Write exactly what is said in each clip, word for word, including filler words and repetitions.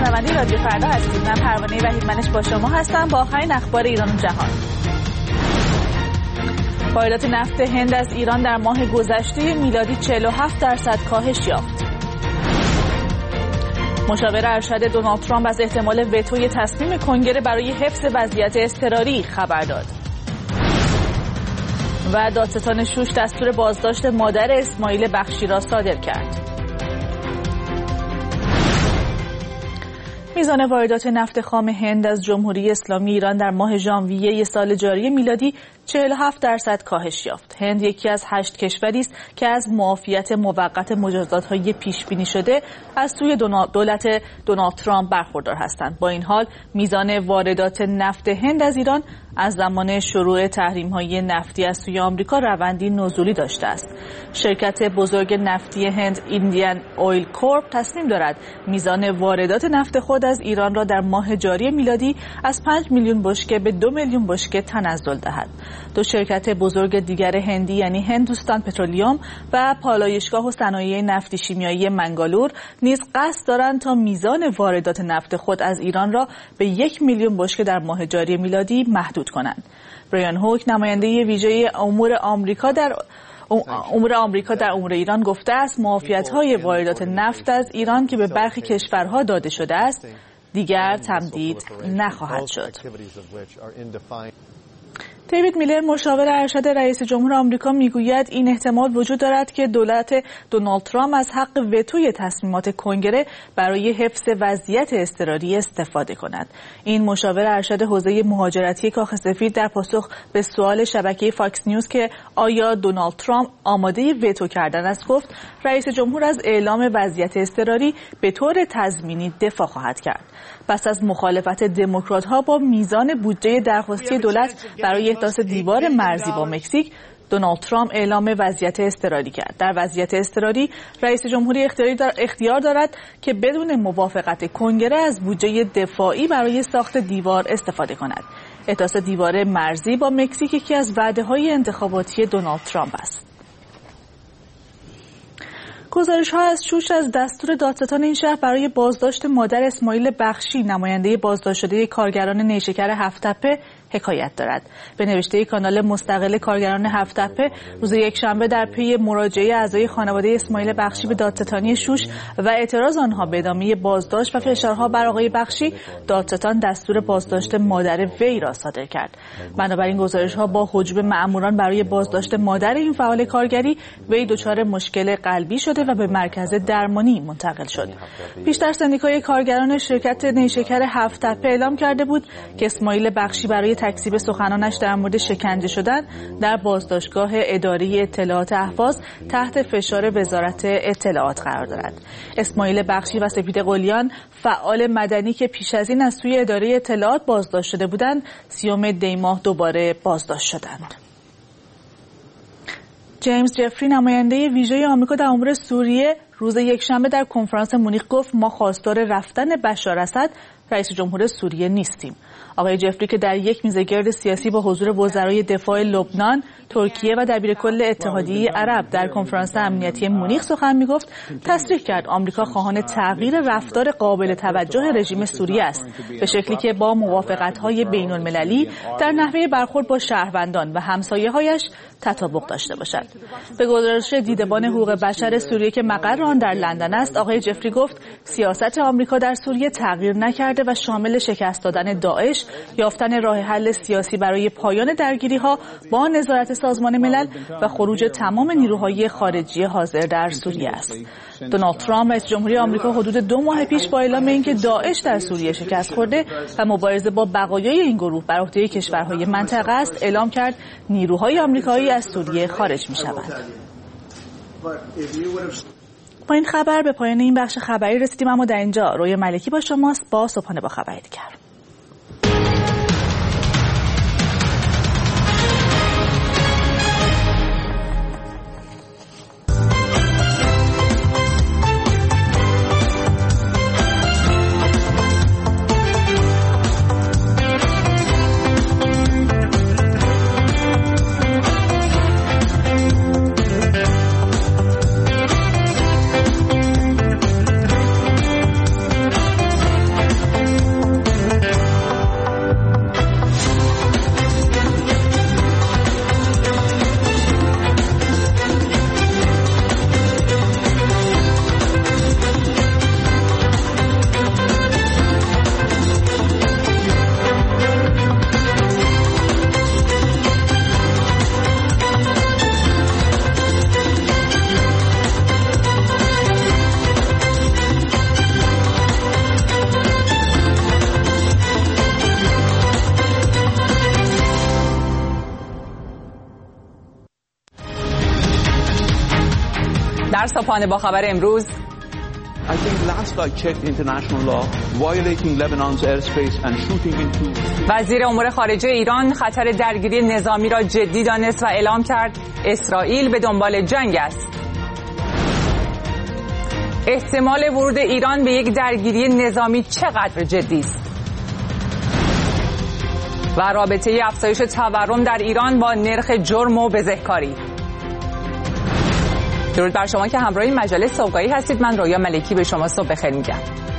شنونده رادیو فردا هستید. من پروانه وحیدمنش با شما هستم با آخرین اخبار ایران و جهان. واردات نفت هند از ایران در ماه گذشته میلادی چهل و هفت درصد کاهش یافت. مشاور ارشد دونالد ترامپ از احتمال وتوی تصمیم کنگره برای حفظ وضعیت اضطراری خبر داد. و دادستان شوش دستور بازداشت مادر اسماعیل بخشی را صادر کرد. میزان واردات نفت خام هند از جمهوری اسلامی ایران در ماه ژانویه سال جاری میلادی چهل و هفت درصد کاهش یافت. هند یکی از هشت کشوری است که از معافیت موقت مجازات‌های پیش بینی شده از سوی دولت دونالد ترامپ برخوردار هستند. با این حال میزان واردات نفت هند از ایران از زمان شروع تحریم‌های نفتی از سوی آمریکا روندی نزولی داشته است. شرکت بزرگ نفتی هند ایندیان اویل کورپ تصمیم دارد میزان واردات نفت خود از ایران را در ماه جاری میلادی از پنج میلیون بشکه به دو میلیون بشکه تنزل دهد. دو شرکت بزرگ دیگر هندی یعنی هندوستان پترولیوم و پالایشگاه و صنایع نفتی شیمیایی منگالور نیز قصد دارند تا میزان واردات نفت خود از ایران را به یک میلیون بشکه در ماه جاری میلادی محدود کنند. برایان هوک نماینده ویژه امور آمریکا در امور آمریکا در امور ایران گفته است معافیت‌های واردات نفت از ایران که به برخی کشورها داده شده است دیگر تمدید نخواهد شد. دیوید میلر مشاور ارشد رئیس جمهور آمریکا میگوید این احتمال وجود دارد که دولت دونالد ترامپ از حق وتوی تصمیمات کنگره برای حفظ وضعیت اضطراری استفاده کند. این مشاور ارشد حوزه مهاجرتی کاخ سفید در پاسخ به سوال شبکه فاکس نیوز که آیا دونالد ترامپ آماده وتو کردن است گفت رئیس جمهور از اعلام وضعیت اضطراری به طور تضمینی دفاع خواهد کرد. پس از مخالفت دموکرات‌ها با میزان بودجه درخواستی دولت برای احداث دیوار مرزی با مکزیک، دونالد ترامپ اعلام وضعیت اضطراری کرد. در وضعیت اضطراری رئیس جمهوری اختیار دارد که بدون موافقت کنگره از بودجه دفاعی برای ساخت دیوار استفاده کند. احداث دیوار مرزی با مکزیک یکی از وعده‌های انتخاباتی دونالد ترامپ است. گزارش‌ها از شوش از دستور دادستان این شهر برای بازداشت مادر اسماعیل بخشی نماینده بازداشت شده کارگران نیشکر هفت‌تپه حکایت دارد. به نوشته کانال مستقل کارگران هفت‌تپه روز یکشنبه در پی مراجعه اعضای خانواده اسماعیل بخشی به دادستانی شوش و اعتراض آنها به ادامه بازداشت و فشارها بر آقای بخشی، دادستان دستور بازداشت مادر وی را صادر کرد. بنابراین گزارش‌ها با هجوم مأموران برای بازداشت مادر این فعال کارگری، وی دچار مشکل قلبی شده و به مرکز درمانی منتقل شد. پیشتر سندیکای کارگران شرکت نیشکر هفت‌تپه اعلام کرده بود که اسماعیل بخشی برای تکذیب سخنانش در مورد شکنجه شدن در بازداشتگاه اداری اطلاعات اهواز تحت فشار وزارت اطلاعات قرار دارد. اسماعیل بخشی و سپید قلیان فعال مدنی که پیش از این از سوی اداره اطلاعات بازداشت شده بودند، سیوم دی ماه دوباره بازداشت شدند. جیمز جفری نماینده ویژه آمریکا در امور سوریه روز یکشنبه در کنفرانس مونیخ گفت ما خواستار رفتن بشار اسد رئیس جمهور سوریه نیستیم. آقای جفری که در یک میزگرد سیاسی با حضور وزرای دفاع لبنان، ترکیه و دبیرکل اتحادیه عرب در کنفرانس امنیتی مونیخ سخن میگفت، تصریح کرد آمریکا خواهان تغییر رفتار قابل توجه رژیم سوریه است به شکلی که با موافقت‌های بین‌المللی در نحوه برخورد با شهروندان و همسایه‌هایش تطابق داشته باشد. به گزارش دیدبان حقوق بشر سوریه که مقر آن در لندن است، آقای جفری گفت سیاست آمریکا در سوریه تغییر نکرده و شامل شکست دادن داعش، یافتن راه حل سیاسی برای پایان درگیری‌ها با نظارت سازمان ملل و خروج تمام نیروهای خارجی حاضر در سوریه است. دونالد ترامپ رئیس جمهوری آمریکا حدود دو ماه پیش با اعلام اینکه داعش در سوریه شکست خورده و مبارزه با بقایای این گروه بر عهده کشورهای منطقه است، اعلام کرد نیروهای آمریکایی از سوریه خارج می‌شوند. با این خبر به پایان این بخش خبری رسیدیم، اما در اینجا رویا ملکی با شماست با صبحانه با خبری دیگر. در صبحانه با خبر امروز I think last I checked international law, violating Lebanon's airspace and shooting into وزیر امور خارجه ایران خطر درگیری نظامی را جدی دانست و اعلام کرد اسرائیل به دنبال جنگ است. احتمال ورود ایران به یک درگیری نظامی چقدر جدی است؟ و رابطه افزایش تورم در ایران با نرخ جرم و بزهکاری. درود بر شما که همراه مجله صبحگاهی هستید. من رویا ملکی به شما صبح بخیر میگم.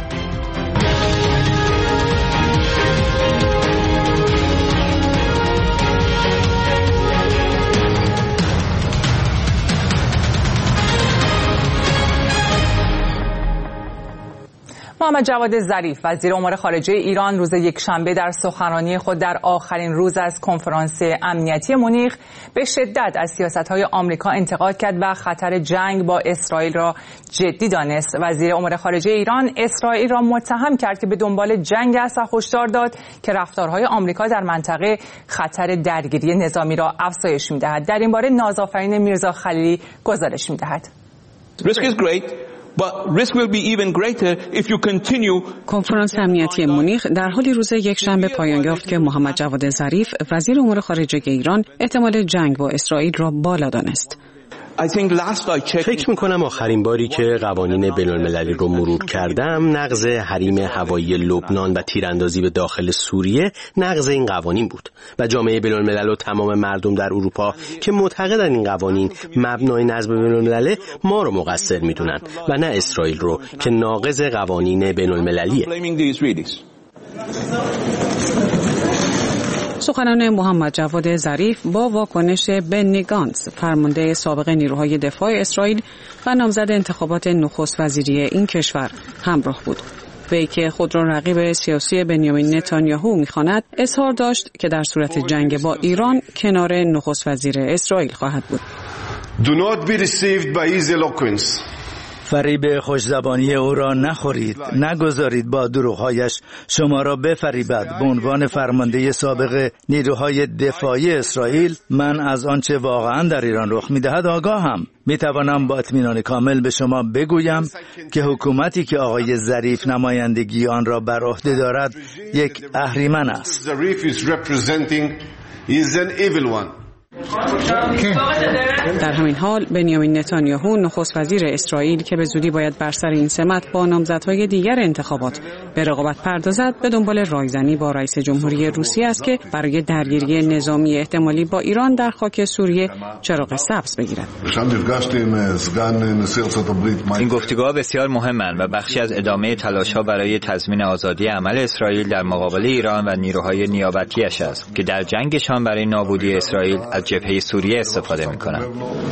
محمد جواد ظریف وزیر امور خارجه ایران روز یکشنبه در سخنرانی خود در آخرین روز از کنفرانس امنیتی مونیخ به شدت از سیاست‌های آمریکا انتقاد کرد و خطر جنگ با اسرائیل را جدی دانست. وزیر امور خارجه ایران اسرائیل را متهم کرد که به دنبال جنگ است و هشدار داد که رفتارهای آمریکا در منطقه خطر درگیری نظامی را افزایش می‌دهد. در این باره نازآفرین میرزا خلیلی گزارش می‌دهد. But risk will be even greater if you continue. کنفرانس امنیتی مونیخ در حالی روز یکشنبه پایان یافت که محمد جواد ظریف وزیر امور خارجه ایران احتمال جنگ با اسرائیل را بالا دانست. فکر میکنم آخرین باری که قوانین بین‌المللی رو مرور کردم نقض حریم هوایی لبنان و تیراندازی به داخل سوریه نقض این قوانین بود و جامعه بین‌الملل و تمام مردم در اروپا که معتقدن این قوانین مبنای نظم بین‌الملل ما رو مقصر میدونن و نه اسرائیل رو که ناقض قوانین بین‌المللیه. سخنان محمد جواد ظریف با واکنش بنی گانتز فرمانده سابق نیروهای دفاع اسرائیل و نامزد انتخابات نخست وزیری این کشور همراه بود. وی که خود را رقیب سیاسی بنیامین نتانیاهو می‌خواند اظهار داشت که در صورت جنگ با ایران کنار نخست وزیر اسرائیل خواهد بود. Do not be deceived by his eloquence. فریب خوشزبانی او را نخورید، نگذارید با دروغ‌هایش شما را بفریبد. به عنوان فرمانده سابق نیروهای دفاعی اسرائیل من از آنچه واقعا در ایران رخ می‌دهد آگاهم. می‌توانم با اطمینان کامل به شما بگویم که حکومتی که آقای ظریف نمایندگی آن را بر عهده دارد یک اهریمن است. در همین حال بنیامین نتانیاهو نخست وزیر اسرائیل که به زودی باید بر سر این سمت با نامزدهای دیگر انتخابات به رقابت پردازد به دنبال رایزنی با رئیس جمهوری روسیه است که برای درگیری نظامی احتمالی با ایران در خاک سوریه چراغ سبز بگیرد. این گفتگوها بسیار مهمند و بخشی از ادامه تلاش‌ها برای تضمین آزادی عمل اسرائیل در مقابل ایران و نیروهای نیابتی‌اش است که در جنگشان برای نابودی اسرائیل از جبهه سوریه استفاده می‌کنند.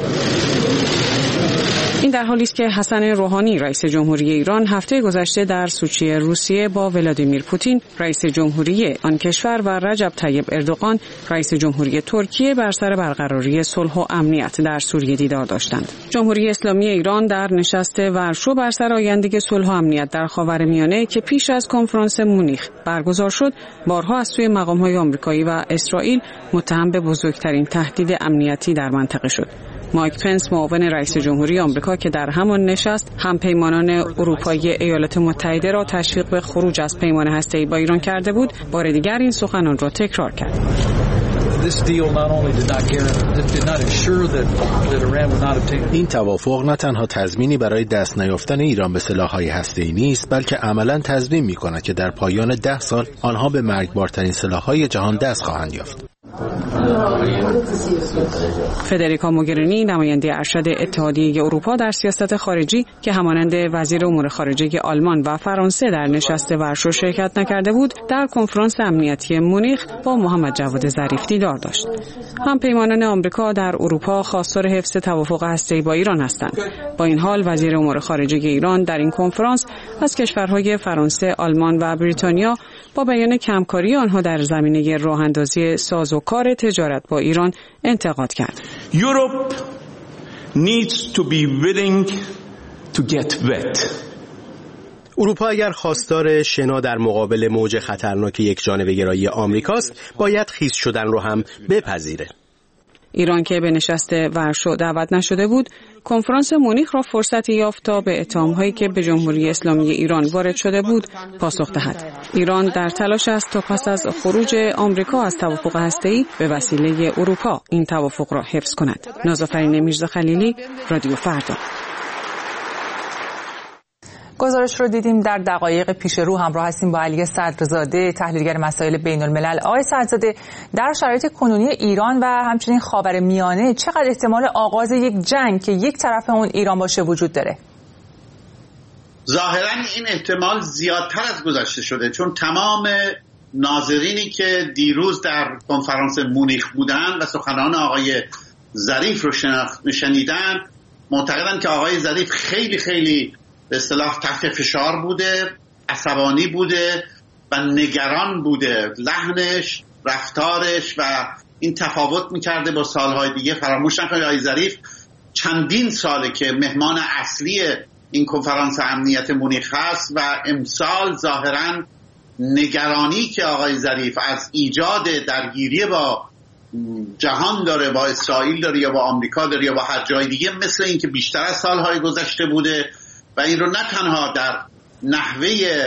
این در حالی است که حسن روحانی رئیس جمهوری ایران هفته گذشته در سوچی روسیه با ولادیمیر پوتین رئیس جمهوری آن کشور و رجب طیب اردوغان رئیس جمهوری ترکیه بر سر برقراری صلح و امنیت در سوریه دیدار داشتند. جمهوری اسلامی ایران در نشست ورشو بر سر آینده صلح و امنیت در خاورمیانه که پیش از کنفرانس مونیخ برگزار شد بارها از سوی مقام‌های آمریکایی و اسرائیل متهم به بزرگترین تهدید امنیتی در منطقه شد. مایک پنس معاون رئیس جمهوری آمریکا که در همان نشست همپیمانان اروپایی ایالات متحده را تشویق به خروج از پیمان هسته‌ای با ایران کرده بود، بار دیگر این سخنان را تکرار کرد. این توافق نه تنها تضمینی برای دست نیافتن ایران به سلاح‌های هسته‌ای نیست، بلکه عملاً تضمین می‌کند که در پایان ده سال آنها به مرگبارترین سلاح‌های جهان دست خواهند یافت. فدریکا موگرینی نماینده ارشد اتحادیه اروپا در سیاست خارجی که همانند وزیر امور خارجه آلمان و فرانسه در نشست ورشو شرکت نکرده بود، در کنفرانس امنیتی مونیخ با محمد جواد ظریف دیدار داشت. همپیمانان آمریکا در اروپا خواستار حفظ توافق هسته‌ای با ایران هستند. با این حال وزیر امور خارجه ایران در این کنفرانس از کشورهای فرانسه، آلمان و بریتانیا با بیان کمکاری آنها در زمینه راه‌اندازی سازوکار تجارت با ایران انتقاد کرد. Europe needs to be willing to get wet. اروپا اگر خواستار شنا در مقابل موج خطرناک یکجانبه گرایی آمریکاست، باید خیس شدن رو هم بپذیره. ایران که به نشست ورشو دعوت نشده بود، کنفرانس مونیخ را فرصتی یافت تا به اتهام‌هایی که به جمهوری اسلامی ایران وارد شده بود پاسخ دهد. ایران در تلاش است تا پس از خروج آمریکا از توافق هسته‌ای به وسیله اروپا این توافق را حفظ کند. نازافرین میرزا خلیلی، رادیو فردا. گزارش رو دیدیم. در دقایق پیش رو همراه هستیم با علی صدرزاده، تحلیلگر مسائل بین الملل. آقای صدرزاده، در شرایط کنونی ایران و همچنین خاورمیانه چقدر احتمال آغاز یک جنگ که یک طرف اون ایران باشه وجود داره؟ ظاهراً این احتمال زیادتر از گذشته شده، چون تمام ناظرینی که دیروز در کنفرانس مونیخ بودن و سخنان آقای ظریف رو شنیدن معتقدن که آقای ظریف خیلی خیلی به اصطلاح تحت فشار بوده، عصبانی بوده و نگران بوده. لحنش، رفتارش و این تفاوت میکرده با سالهای دیگه. فراموش نکنید آقای ظریف چندین ساله که مهمان اصلی این کنفرانس امنیت مونیخ هست و امسال ظاهراً نگرانی که آقای ظریف از ایجاد درگیری با جهان داره، با اسرائیل داره یا با آمریکا داره یا با هر جای دیگه، مثل این که بیشتر از سالهای گذشته بوده و این رو نه تنها در نحوه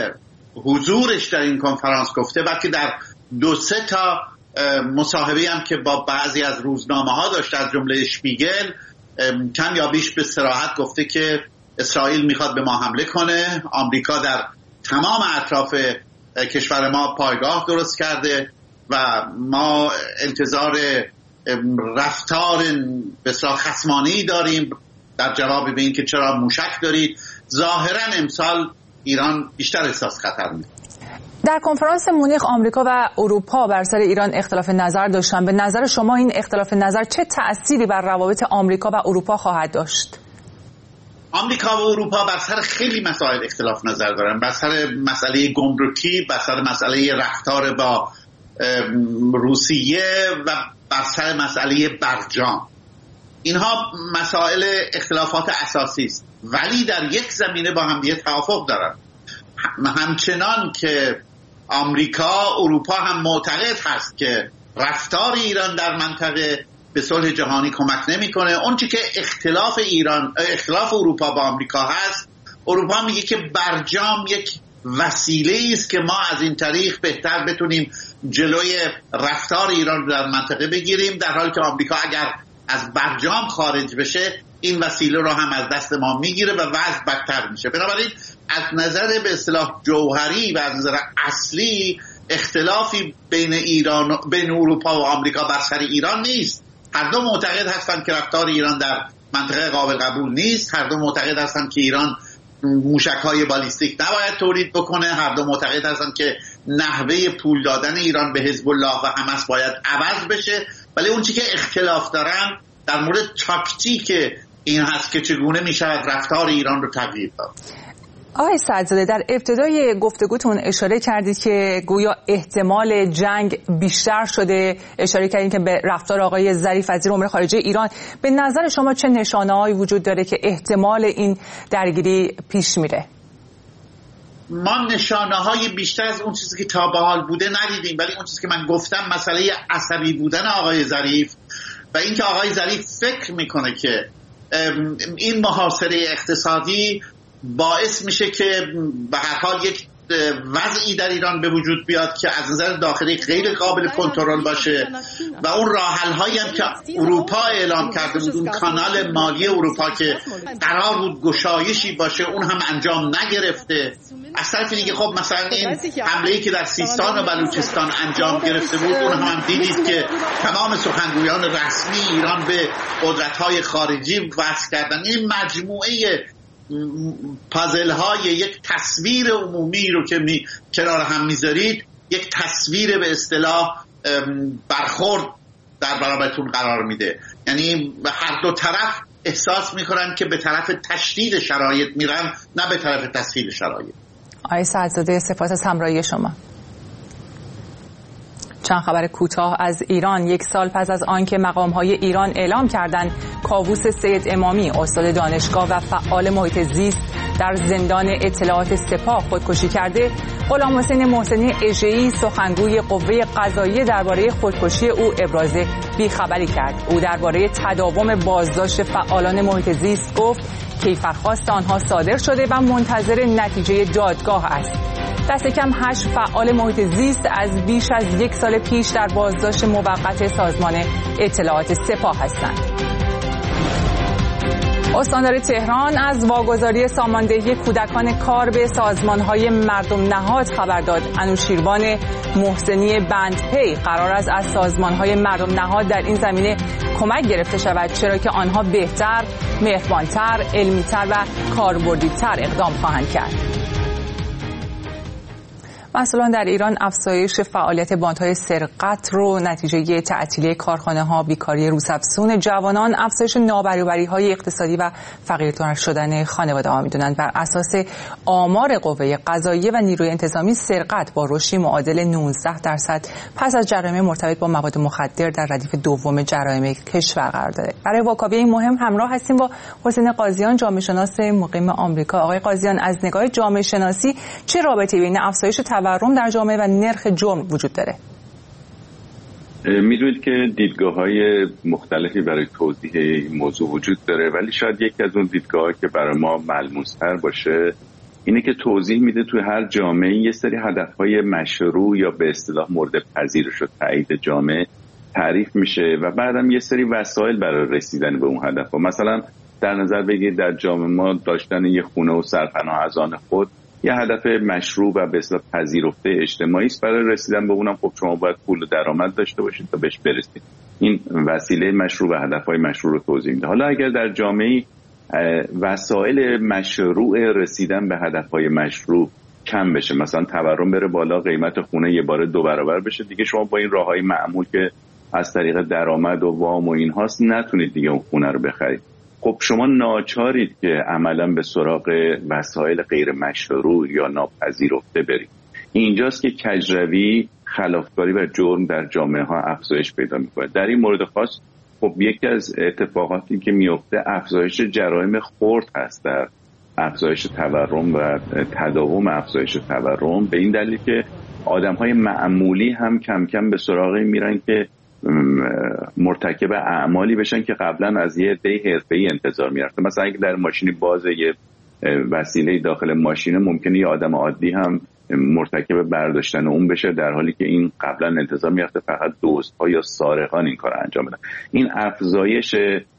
حضورش در این کنفرانس گفته، بلکه در دو سه تا مصاحبه هم که با بعضی از روزنامه ها داشته، از جمله شپیگل، کم یا بیش به صراحت گفته که اسرائیل میخواد به ما حمله کنه، آمریکا در تمام اطراف کشور ما پایگاه درست کرده و ما انتظار رفتار بسیار خصمانه‌ای داریم در جواب به این که چرا موشک دارید. ظاهراً امسال ایران بیشتر احساس خطر می‌کنه. در کنفرانس مونیخ آمریکا و اروپا بر سر ایران اختلاف نظر داشتن. به نظر شما این اختلاف نظر چه تأثیری بر روابط آمریکا و اروپا خواهد داشت؟ آمریکا و اروپا بر سر خیلی مسائل اختلاف نظر دارن، بر سر مسئله گمرکی، بر سر مسئله رفتار با روسیه و بر سر مسئله برجام. اینها مسائل اختلافات اساسی است، ولی در یک زمینه با هم دیگه توافق دارن. همچنان که آمریکا، اروپا هم معتقد هست که رفتار ایران در منطقه به صلح جهانی کمک نمیکنه. اون چی که اختلاف ایران، اختلاف اروپا با آمریکا هست، اروپا میگه که برجام یک وسیله است که ما از این طریق بهتر بتونیم جلوی رفتار ایران در منطقه بگیریم، در حالی که آمریکا اگر از برجام خارج بشه این وسیله رو هم از دست ما میگیره و وضع بدتر میشه. بنابراین از نظر به اصطلاح جوهری و از نظر اصلی اختلافی بین ایران بین اروپا و آمریکا بر سر ایران نیست. هر دو معتقد هستند که رفتار ایران در منطقه قابل قبول نیست، هر دو معتقد هستند که ایران موشک‌های بالیستیک نباید تولید بکنه، هر دو معتقد هستند که نحوه پول دادن ایران به حزب الله و حماس باید عوض بشه. ولی اون چی که اختلاف دارن در مورد تاکتیک این هست که چگونه میشود رفتار ایران رو تغییر داد. آقای صدرزاده، در ابتدای گفتگوتون اشاره کردید که گویا احتمال جنگ بیشتر شده، اشاره کردید که به رفتار آقای ظریف وزیر امور خارجه ایران. به نظر شما چه نشانه‌هایی وجود داره که احتمال این درگیری پیش میره؟ ما نشانه‌های بیشتر از اون چیزی که تا به حال بوده ندیدیم، ولی اون چیزی که من گفتم مسئله عصبی بودن آقای ظریف و اینکه آقای ظریف فکر میکنه که این محاصره اقتصادی باعث میشه که به هر حال یک وضعی در ایران به وجود بیاد که از نظر داخلی غیر قابل کنترل باشه و اون راه‌حل‌هایی هم که اروپا اعلام کرده بود، اون کانال مالی اروپا که قرار بود گشایشی باشه، اون هم انجام نگرفته. از طرف دیگه خب مثلا این حمله‌ای که در سیستان و بلوچستان انجام گرفته بود، اون هم, هم دیدید که تمام سخنگویان رسمی ایران به قدرت‌های خارجی وصل کردن. این مجموعه پازل های یک تصویر عمومی رو که می کنار هم میذارید، یک تصویر به اصطلاح برخورد در برابرتون قرار میده. یعنی هر دو طرف احساس میکنن که به طرف تشدید شرایط میرن، نه به طرف تسهیل شرایط. آقای صدرزاده، سپاس از همراهی شما. چند خبر کوتاه از ایران. یک سال پس از آنکه مقام‌های ایران اعلام کردند کاووس سید امامی، استاد دانشگاه و فعال محیط زیست، در زندان اطلاعات سپاه خودکشی کرده، غلامحسین محسنی اژه‌ای سخنگوی قوه قضاییه درباره خودکشی او ابراز بیخبری کرد. او درباره تداوم بازداشت فعالان محیط زیست گفت کیفرخواست آنها صادر شده و منتظر نتیجه دادگاه است. دست کم هشت فعال محیط زیست از بیش از یک سال پیش در بازداشت موقت سازمان اطلاعات سپاه هستند. استاندار تهران از واگذاری ساماندهی کودکان کار به سازمان‌های مردم نهاد خبر داد. انوشیروان محسنی بندپی قرار است از سازمان‌های مردم نهاد در این زمینه کمک گرفته شود، چرا که آنها بهتر، مهربان‌تر، علمی‌تر و کاربردی‌تر اقدام خواهند کرد. مسئولان در ایران افزایش فعالیت باندهای سرقت رو نتیجه تعطیلی کارخانه‌ها، بیکاری روزافزون جوانان، افزایش نابرابری‌های اقتصادی و فقیرتر شدن خانواده‌ها می‌دونند. بر اساس آمار قوه قضاییه و نیروی انتظامی، سرقت با رشدی معادل نوزده درصد پس از جرایم مرتبط با مواد مخدر در ردیف دوم جرایم کشور قرار داره. برای واکاوی این مهم همراه هستیم با حسین قاضیان، جامعه شناس مقیم آمریکا. آقای قاضیان، از نگاه جامعه شناسی چه رابطه‌ای بین افزایش تورم در جامعه و نرخ جرم وجود داره؟ میدونید که دیدگاه‌های مختلفی برای توضیح این موضوع وجود داره، ولی شاید یکی از اون دیدگاه‌ها که برای ما ملموس‌تر باشه اینه که توضیح میده توی هر جامعه یه سری هدف‌های مشروع یا به اصطلاح مورد پذیرش و تایید جامعه تعریف میشه و بعدم یه سری وسایل برای رسیدن به اون هدف‌ها. مثلا در نظر بگیرید در جامعه ما داشتن یه خونه و سرپناه از آن خود یه هدف مشروع و به اصطلاح پذیرفته اجتماعی است. برای رسیدن به اونم خب شما باید پول و درآمد داشته باشید تا بهش برسید. این وسیله مشروع و هدفهای مشروع رو توضیح میده. حالا اگر در جامعه وسایل مشروع رسیدن به هدفهای مشروع کم بشه، مثلا تورم بره بالا، قیمت خونه یه بار دو برابر بشه، دیگه شما با این راههای معمول که از طریق درآمد و وام و اینهاست نتونید دیگه اون خونه رو بخرید. خب شما ناچارید که عملا به سراغ وسایل غیر مشروع یا ناپذیرفته برید. اینجاست که کجروی، خلافکاری و جرم در جامعه ها افزایش پیدا میکنه. در این مورد خاص خب یکی از اتفاقاتی که میفته افزایش جرایم خرد هست، در افزایش تورم و تداوم افزایش تورم، به این دلیل که آدم های معمولی هم کم کم به سراغ میرن که مرتکب اعمالی بشن که قبلا از یه عده حرفه‌ای انتظار می‌رفته. مثلا اگه در ماشینی باز یه وسیله داخل ماشینه، ممکنه یه آدم عادی هم مرتکب برداشتن اون بشه، در حالی که این قبلا انتظار می‌رفته فقط دزدها یا سارقان این کار انجام بدن. این افزایش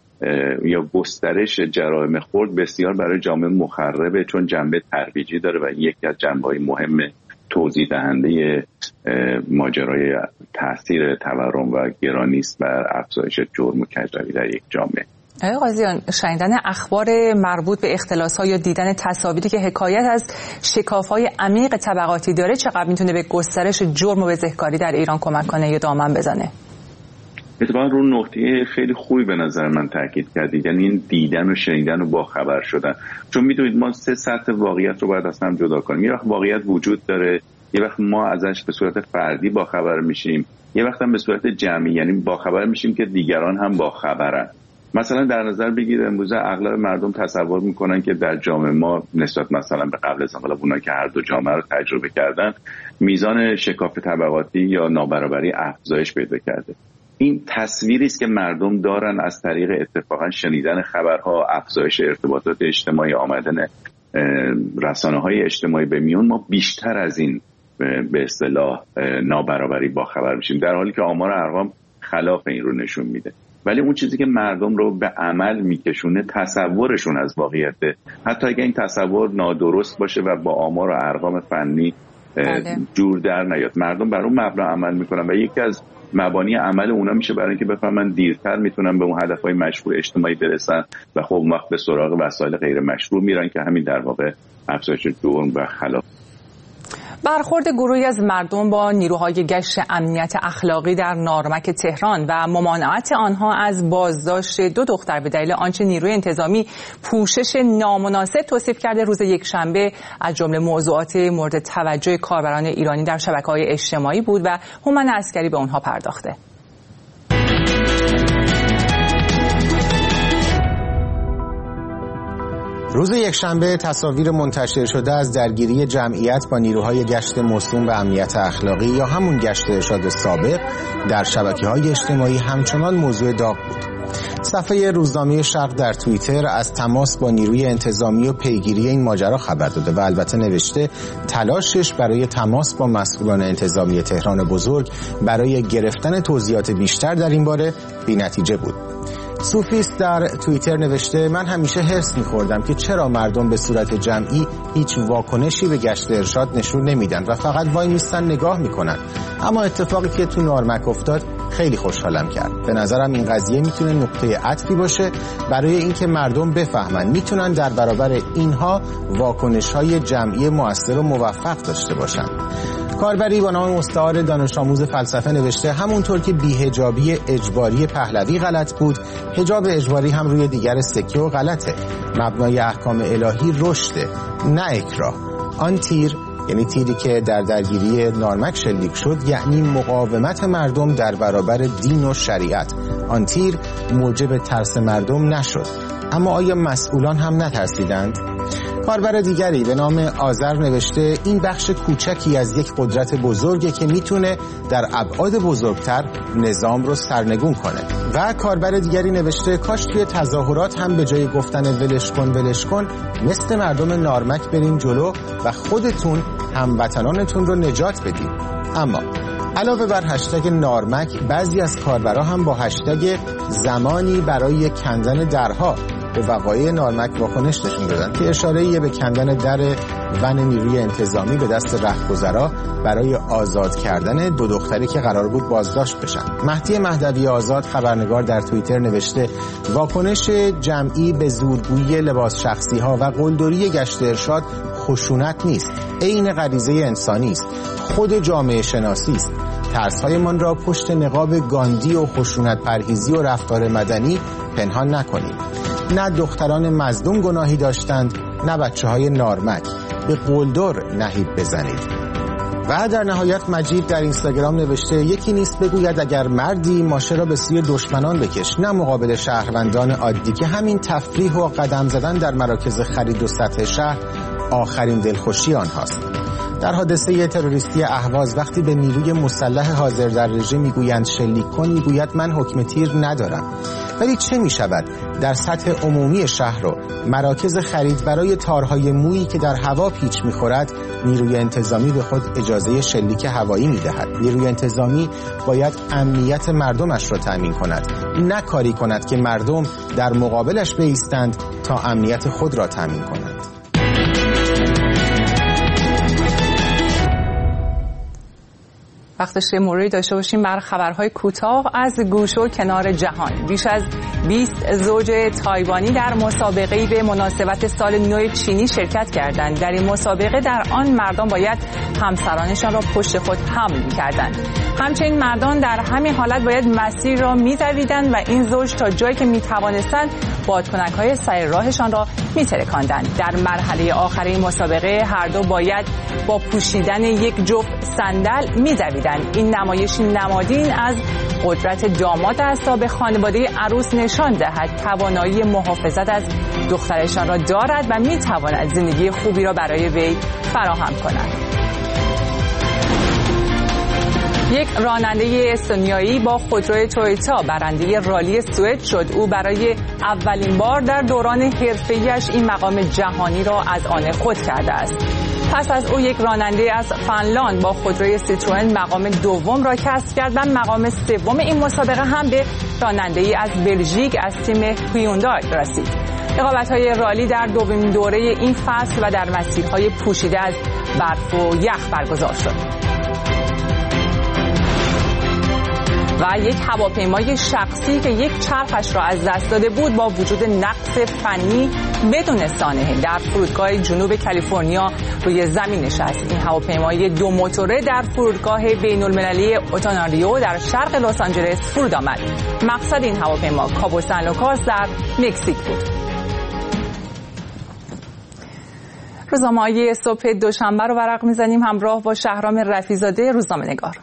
یا گسترش جرایم خرد بسیار برای جامعه مخربه، چون جنبه ترویجی داره و یکی از جنبه‌های مهم توضیح دهنده ماجرای تاثیر تورم و گرانی است بر افزایش جرم و کجروی در یک جامعه. آقای قاضیان، شنیدن اخبار مربوط به اختلاس‌ها یا دیدن تصاویری که حکایت از شکاف‌های عمیق طبقاتی داره چقدر میتونه به گسترش جرم و بزهکاری در ایران کمک کنه یا دامن بزنه؟ اتفاقا رو نقطه خیلی خوبی به نظر من تاکید کردید، یعنی این دیدن و شنیدن و باخبر شدن. چون میدونید ما سه سطح واقعیت رو باید از هم جدا کنیم. یه وقت واقعیت وجود داره، یه وقت ما ازش به صورت فردی باخبر میشیم، یه وقت هم به صورت جمعی، یعنی باخبر میشیم که دیگران هم باخبرن. مثلا در نظر بگیرید امروزه اغلب مردم تصور میکنن که در جامعه ما نسبت مثلا به قبل از انقلاب، اونایی که هر دو جامعه رو تجربه کردن، میزان شکاف طبقاتی یا نابرابری افزایش پیدا کرده. این تصویری است که مردم دارن از طریق اتفاقا شنیدن خبرها، افزایش ارتباطات اجتماعی، آمدن رسانه‌های اجتماعی به میون. ما بیشتر از این به اصطلاح نابرابری با خبر میشیم، در حالی که آمار ارقام خلاف این رو نشون میده. ولی اون چیزی که مردم رو به عمل میکشونه تصورشون از واقعیته، حتی اگه این تصور نادرست باشه و با آمار و ارقام فنی جور در نیاد. مردم بر اون مبنا عمل میکنن و یکی از مبانی عمل اونا میشه برای اینکه بفهمن دیرتر میتونن به اون هدفهای مشروع اجتماعی برسن و خب اون وقت به سراغ وسایل غیر مشروع میرن که همین در واقع افزایش جرم و خلاف. برخورد گروهی از مردم با نیروهای گشت امنیت اخلاقی در نارمک تهران و ممانعت آنها از بازداشت دو دختر به دلیل آنچه نیروی انتظامی پوشش نامناسب توصیف کرده روز یکشنبه از جمله موضوعات مورد توجه کاربران ایرانی در شبکه‌های اجتماعی بود و هومن عسکری به آنها پرداخته. روز یکشنبه تصاویر منتشر شده از درگیری جمعیت با نیروهای گشت موسوم به امنیت اخلاقی یا همون گشت ارشاد سابق در شبکه‌های اجتماعی همچنان موضوع داغ بود. صفحه روزنامه شرق در توییتر از تماس با نیروی انتظامی و پیگیری این ماجرا خبر داده و البته نوشته تلاشش برای تماس با مسئولان انتظامی تهران بزرگ برای گرفتن توضیحات بیشتر در این باره بی‌نتیجه بود. صوفیست در توییتر نوشته من همیشه حرص می‌خوردم که چرا مردم به صورت جمعی هیچ واکنشی به گشت ارشاد نشون نمیدن و فقط وای میستن نگاه میکنن، اما اتفاقی که تو نارمک افتاد خیلی خوشحالم کرد. به نظرم این قضیه میتونه نقطه عطفی باشه برای اینکه مردم بفهمن میتونن در برابر اینها واکنش‌های جمعی مؤثر و موفق داشته باشن. کاربری با نام مستعار دانش آموز فلسفه نوشته همونطور که بی‌حجابی اجباری پهلوی غلط بود، حجاب اجباری هم روی دیگر سکه و غلطه. مبنای احکام الهی رشده، نه اکراه. آن تیر، یعنی تیری که در درگیری نارمک شلیک شد، یعنی مقاومت مردم در برابر دین و شریعت. آن تیر موجب ترس مردم نشد. اما آیا مسئولان هم نترسیدند؟ کاربر دیگری به نام آذر نوشته این بخش کوچکی از یک قدرت بزرگه که میتونه در ابعاد بزرگتر نظام رو سرنگون کنه. و کاربر دیگری نوشته کاش توی تظاهرات هم به جای گفتن ولش کن ولش کن مثل مردم نارمک برین جلو و خودتون هموطنانتون رو نجات بدید. اما علاوه بر هشتگ نارمک، بعضی از کاربرا هم با هشتگ زمانی برای کندن درها به وقایع نارمک واکنش نشون دادن که اشاره‌ای به کندن در ون نیروی انتظامی به دست رهگذرا برای آزاد کردن دو دختری که قرار بود بازداشت بشن. مهدی مهدوی آزاد خبرنگار در توییتر نوشته واکنش جمعی به زورگویی لباس شخصی ها و قلدری گشت ارشاد خشونت نیست، عین غریزه انسانی است، خود جامعه شناسی است. ترس‌هایمان را پشت نقاب گاندی و خشونت پرهیزی و رفتار مدنی پنهان نکنیم. نه دختران مظلوم گناهی داشتند، نه بچه‌های نارمک. به قلدر نهیب بزنید. و در نهایت مجید در اینستاگرام نوشته یکی نیست بگوید اگر مردی ماشه را به سوی دشمنان بکش، نه مقابل شهروندان عادی که همین تفریح و قدم زدن در مراکز خرید و سطح شهر آخرین دلخوشی آنهاست. در حادثه تروریستی اهواز وقتی به نیروی مسلح حاضر در رژه میگویند شلیک کن، میگوید من حکم تیر ندارم. ولی چه می شود در سطح عمومی شهر و مراکز خرید برای تارهای مویی که در هوا پیچ می خورد نیروی انتظامی به خود اجازه شلیک هوایی می دهد؟ نیروی انتظامی باید امنیت مردمش را تأمین کند، نه کاری کند که مردم در مقابلش بایستند تا امنیت خود را تأمین کنند. وقتش موردی داشته باشیم بر خبرهای کوتاه از گوش و کنار جهان. بیش از بیست زوج تایوانی در مسابقه‌ای به مناسبت سال نو چینی شرکت کردند. در این مسابقه در آن مردان باید همسرانشان را پشت خود حمل می‌کردند. همچنین مردان در همین حالت باید مسیر را می‌دویدند و این زوج تا جایی که می‌توانستند بادکنک‌های سر راهشان را می‌ترکاندند. در مرحله آخر این مسابقه هر دو باید با پوشیدن یک جفت صندل می‌دویدند. این نمایش نمادین از قدرت داماد است تا به خانواده عروس نشان دهد توانایی محافظت از دخترشان را دارد و می‌تواند زندگی خوبی را برای وی فراهم کند. یک راننده استونیایی با خودروی تویوتا برنده رالی سوئد شد. او برای اولین بار در دوران حرفه‌ایش این مقام جهانی را از آن خود کرده است. پس از او یک راننده از فنلاند با خودروی سیتروئن مقام دوم را کسب کرد و مقام سوم این مسابقه هم به راننده‌ای از بلژیک از تیم هیوندای رسید. رقابت‌های رالی در دومین دوره این فصل و در مسیرهای پوشیده از برف و یخ برگزار شد. و یک هواپیمای شخصی که یک چرخش را از دست داده بود با وجود نقص فنی بدون سانحه در فرودگاه جنوب کالیفرنیا روی زمین نشست. این هواپیمای دو موتوره در فرودگاه بین‌المللی اوتاناریو در شرق لس آنجلس فرود آمد. مقصد این هواپیما کابو سن لوکاس در مکزیک بود. روزنامه‌های صبح دوشنبه رو ورق می‌زنیم همراه با شهرام رفیع‌زاده روزنامه‌نگار.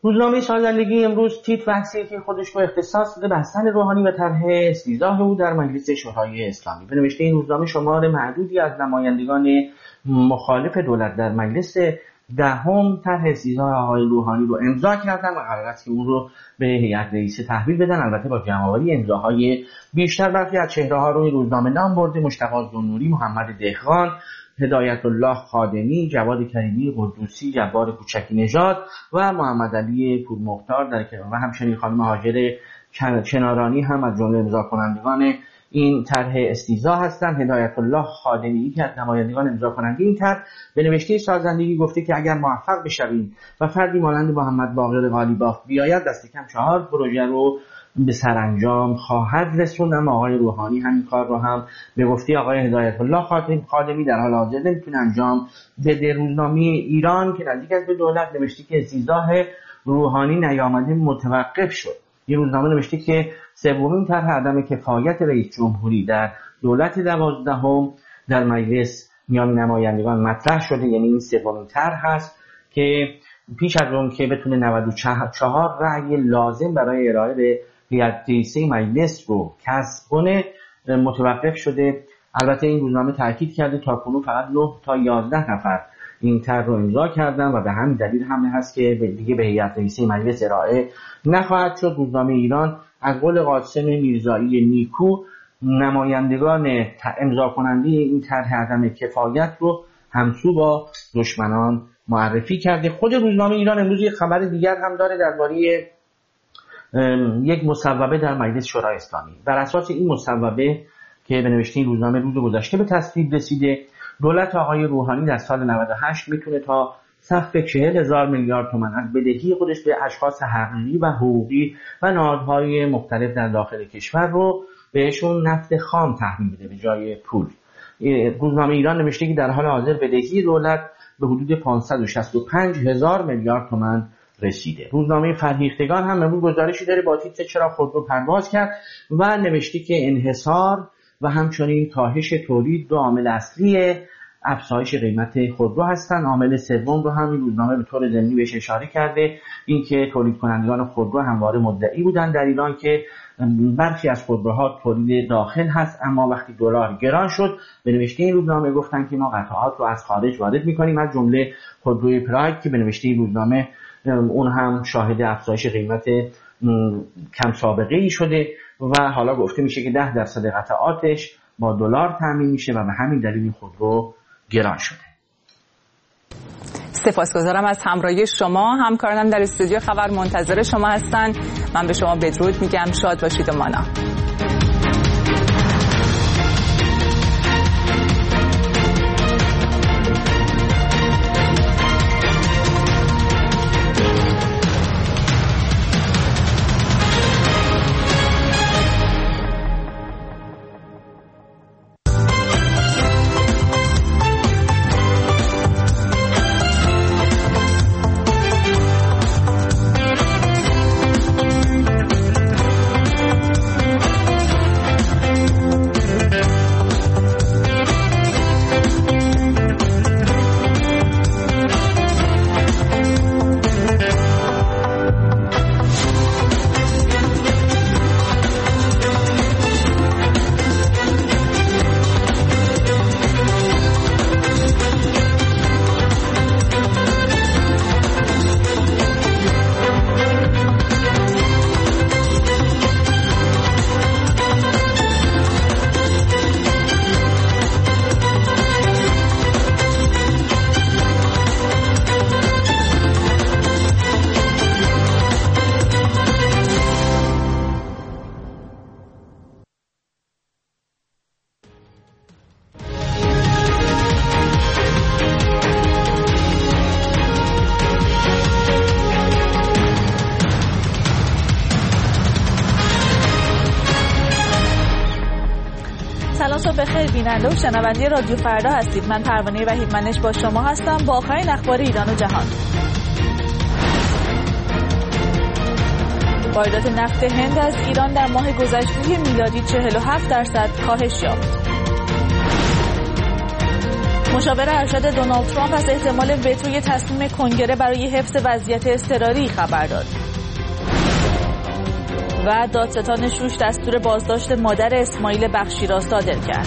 روزنامه سازندگی امروز تیتر بحثی که خودش رو اختصاص داده به حسن روحانی و طرح استیضاح او در مجلس شورای اسلامی. به نوشته این روزنامه شمار معدودی از نمایندگان مخالف دولت در مجلس دهم طرح استیضاح آقای روحانی رو امضا کردن و قرار است که اون رو به هیئت رئیسه تحویل بدن، البته با جمع‌آوری امضاهای بیشتر. برخی از چهره‌ها رو این روزنامه نام برده: مشتاق ذوالنوری، محمد دهقان، هدایت الله خادمی، جواد کریمی، قدوسی، جبار کوچکی نژاد و محمد علی پورمختار در کنار و همچنین خانم هاجر چنارانی هم از جمله امضا کنندگان این طرح استیضاح هستند. هدایت الله خادمی که از نمایندگان امضا کننده این طرح به نوشته سازندگی گفته که اگر موفق بشویم و فردی مانند محمد باقر قالیباف بیاید، دست کم چهار پروژه رو به سرانجام خواهد رسوند. اما آقای روحانی همین کار رو هم به گفته آقای هدایت الله خادمی در حال حاضر نمیتونه انجام بده. روزنامه ایران که نزدیک است به دولت نوشته که استیضاح روحانی نیامده متوقف شد. این روزنامه نوشته که سومین طرح عدم کفایت رئیس جمهوری در دولت دوازدهم در مجلس میان نمایندگان مطرح شده، یعنی این سومین طرح هست که پیش از اون که بتونه نود و چهار رأی لازم برای ارائه به هیئت رئیسه مجلس رو کسب کنه متوقف شده. البته این روزنامه تاکید کرده تا کنون فقط نه تا یازده نفر این طرح رو امضا کردن و به همین دلیل هم هست که دیگه به هیئت رئیسه مجلس ارائه نخواهد شد. روزنامه ایران از قول قاسم میرزایی نیکو نمایندگان امضا کننده این طرح عدم کفایت رو همسو با دشمنان معرفی کرده. خود روزنامه ایران امروز یک خبر دیگر هم داره درباره یک مصوبه در مجلس شورای اسلامی. بر اساس این مصوبه که به نوشته این روزنامه روز گذشته به تصویب رسیده، دولت آقای روحانی در سال نود و هشت میتونه تا سقف چهل هزار میلیارد تومان از بدهی خودش به اشخاص حقیقی و حقوقی و نهادهای مختلف در داخل کشور رو بهشون نفت خام تحویل بده به جای پول. روزنامه ایران نوشته که در حال حاضر بدهی دولت به حدود پانصد و شصت و پنج هزار میلیارد تومان رسیده. روزنامه فرهیختگان هم امروز گزارشی داره با تیتر چرا خودرو پرواز کرد و نوشته که انحصار و همچنین کاهش تولید دو عامل اصلی افزایش قیمت خودرو هستند. عامل سوم رو هم این روزنامه به طور ضمنی بهش اشاره کرده، اینکه تولید کنندگان خودرو همواره مدعی بودن در ایران که برخی از خودروها تولید داخل هست، اما وقتی دلار گران شد به نوشته این روزنامه گفتن که ما قطعات رو از خارج وارد می‌کنیم، از جمله خودروی پراید که به نوشته این روزنامه اون هم شاهد افزایش قیمت کم سابقه ای شده و حالا گفته میشه که ده درصد قطعاتش با دلار تامین میشه و به همین دلیل خودرو گران شده. سپاسگزارم از همراهی شما. همکارانم در استودیو خبر منتظر شما هستن. من به شما بدرود میگم. شاد باشید و مانا. بخیر بیننده و شنونده رادیو فردا هستید. من پروانه وحیدمنش با شما هستم با آخرین اخبار ایران و جهان. واردات نفت هند از ایران در ماه گذشته میلادی چهل و هفت درصد کاهش یافت. مشاور ارشد دونالد ترامپ از احتمال وتوی تصمیم کنگره برای حفظ وضعیت اضطراری خبر داد. و دادستان شوش دستور بازداشت مادر اسماعیل بخشی را صادر کرد.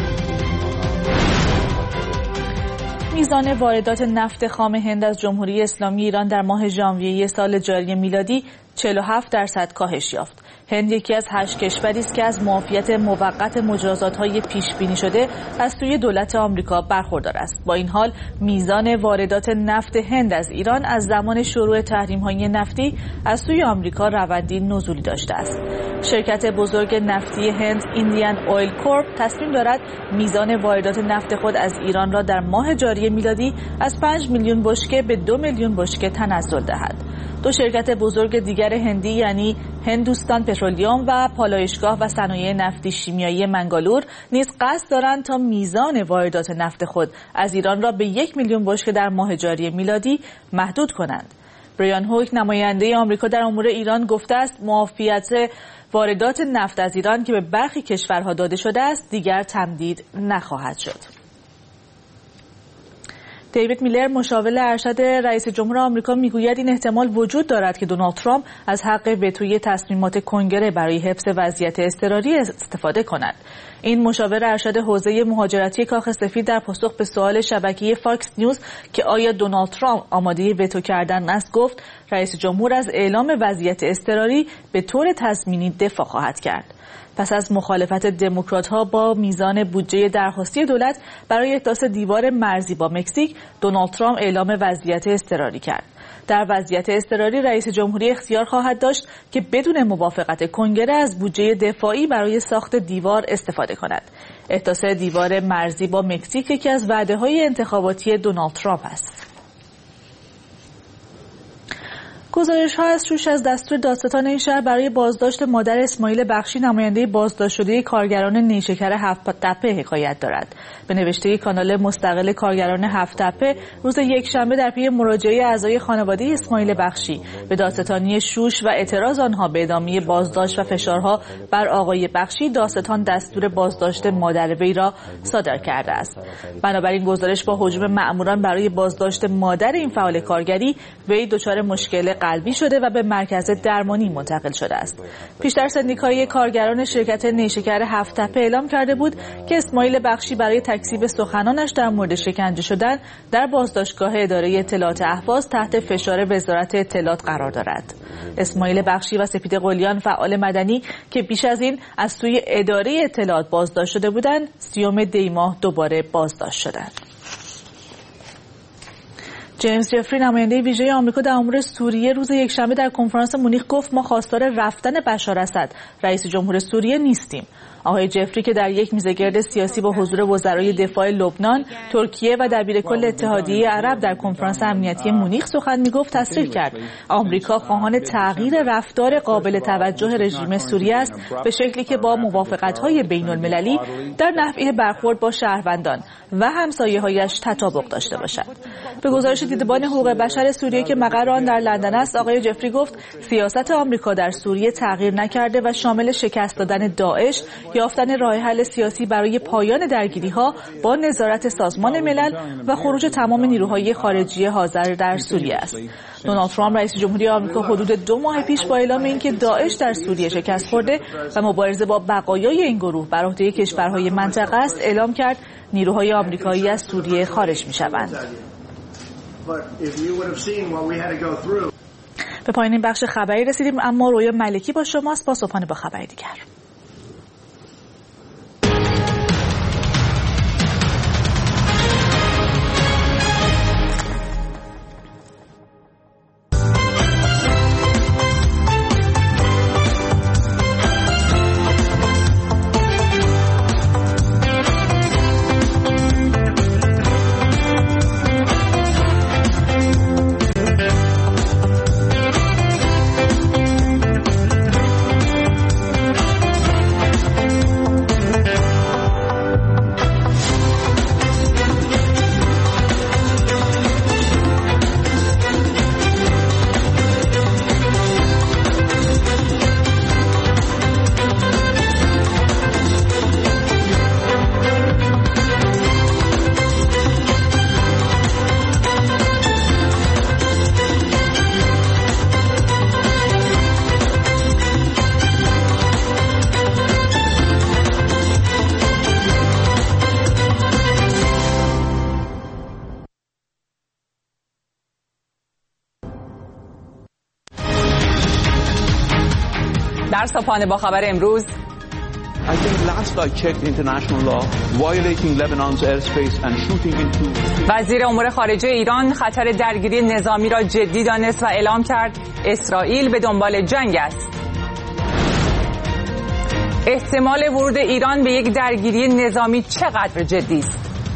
میزان واردات نفت خام هند از جمهوری اسلامی ایران در ماه ژانویه سال جاری میلادی چهل و هفت درصد کاهش یافت. هند یکی از هشت کشوری است که از معافیت موقت مجازات‌های پیش بینی شده از سوی دولت آمریکا برخوردار است. با این حال میزان واردات نفت هند از ایران از زمان شروع تحریم‌های نفتی از سوی آمریکا روندی نزولی داشته است. شرکت بزرگ نفتی هند ایندیان اویل کورپ تصمیم دارد میزان واردات نفت خود از ایران را در ماه جاری میلادی از پنج میلیون بشکه به دو میلیون بشکه تنزل دهد. دو شرکت بزرگ دیگر هندی یعنی هندوستان پترولیوم و پالایشگاه و صنایع نفتی شیمیایی منگالور نیز قصد دارند تا میزان واردات نفت خود از ایران را به یک میلیون بشکه در ماه جاری میلادی محدود کنند. بریان هوک نماینده آمریکا در امور ایران گفته است معافیت واردات نفت از ایران که به برخی کشورها داده شده است دیگر تمدید نخواهد شد. دیوید میلر مشاور ارشد رئیس جمهور آمریکا میگوید این احتمال وجود دارد که دونالد ترامپ از حق وتوی تصمیمات کنگره برای حفظ وضعیت اضطراری استفاده کند. این مشاور ارشد حوزه مهاجرتی کاخ سفید در پاسخ به سوال شبکه فاکس نیوز که آیا دونالد ترامپ آماده وتو کردن است گفت رئیس جمهور از اعلام وضعیت اضطراری به طور تضمینی دفاع خواهد کرد. پس از مخالفت دموکرات‌ها با میزان بودجه درخواستی دولت برای احداث دیوار مرزی با مکزیک، دونالد ترامپ اعلام وضعیت اضطراری کرد. در وضعیت اضطراری رئیس جمهوری اختیار خواهد داشت که بدون موافقت کنگره از بودجه دفاعی برای ساخت دیوار استفاده کند. احداث دیوار مرزی با مکزیک یکی از وعده‌های انتخاباتی دونالد ترامپ است. گزارش‌ها از شوش از دستور دادستان این شهر برای بازداشت مادر اسماعیل بخشی نماینده بازداشت شده کارگران نیشکر هفت تپه حکایت دارد. به نوشته کانال مستقل کارگران هفت تپه روز یکشنبه در پی مراجعه اعضای خانواده اسماعیل بخشی به دادستانی شوش و اعتراض آنها به ادامه بازداشت و فشارها بر آقای بخشی، دادستان دستور بازداشت مادر وی را صادر کرده است. بنابراین گزارش با هجوم مأموران برای بازداشت مادر این فعال کارگری، وی دچار مشکل قلبی شده و به مرکز درمانی منتقل شده است. پیشتر سندیکای کارگران شرکت نیشکر هفت تپه اعلام کرده بود که اسماعیل بخشی برای تکذیب سخنانش در مورد شکنجه شدن در بازداشتگاه اداره اطلاعات اهواز تحت فشار وزارت اطلاعات قرار دارد. اسماعیل بخشی و سپید قلیان فعال مدنی که بیش از این از سوی اداره اطلاعات بازداشت شده بودند، سیوم دی ماه دوباره بازداشت شدند. جیمز جفری نماینده ویژه آمریکا در امور سوریه روز یکشنبه در کنفرانس مونیخ گفت ما خواستار رفتن بشار اسد رئیس جمهور سوریه نیستیم. آقای جفری که در یک میزگرد سیاسی با حضور وزرای دفاع لبنان، ترکیه و دبیرکل اتحادیه عرب در کنفرانس امنیتی مونیخ سخن میگفت تصریح کرد آمریکا خواهان تغییر رفتار قابل توجه رژیم سوریه است به شکلی که با موافقت‌های بین‌المللی در نحوه برخورد با شهروندان و همسایه‌هایش تطابق داشته باشد. به گزارش دیدبان حقوق بشر سوریه که مقر آن در لندن است، آقای جفری گفت سیاست آمریکا در سوریه تغییر نکرده و شامل شکست دادن داعش، یافتن راه حل سیاسی برای پایان درگیری‌ها با نظارت سازمان ملل و خروج تمام نیروهای خارجی حاضر در سوریه است. دونالد ترامپ رئیس جمهوری آمریکا حدود دو ماه پیش با اعلام اینکه داعش در سوریه شکست خورده و مبارزه با بقایای این گروه بر عهده کشورهای منطقه است، اعلام کرد نیروهای آمریکایی از سوریه خارج می‌شوند. به پایان این بخش خبری رسیدیم، اما رویا ملکی با شماست با صبحانه با خبری دیگر. در صبحانه با خبر امروز I think last I checked international law, violating Lebanon's airspace and shooting into... وزیر امور خارجه ایران خطر درگیری نظامی را جدی دانست و اعلام کرد اسرائیل به دنبال جنگ است. احتمال ورود ایران به یک درگیری نظامی چقدر جدی است؟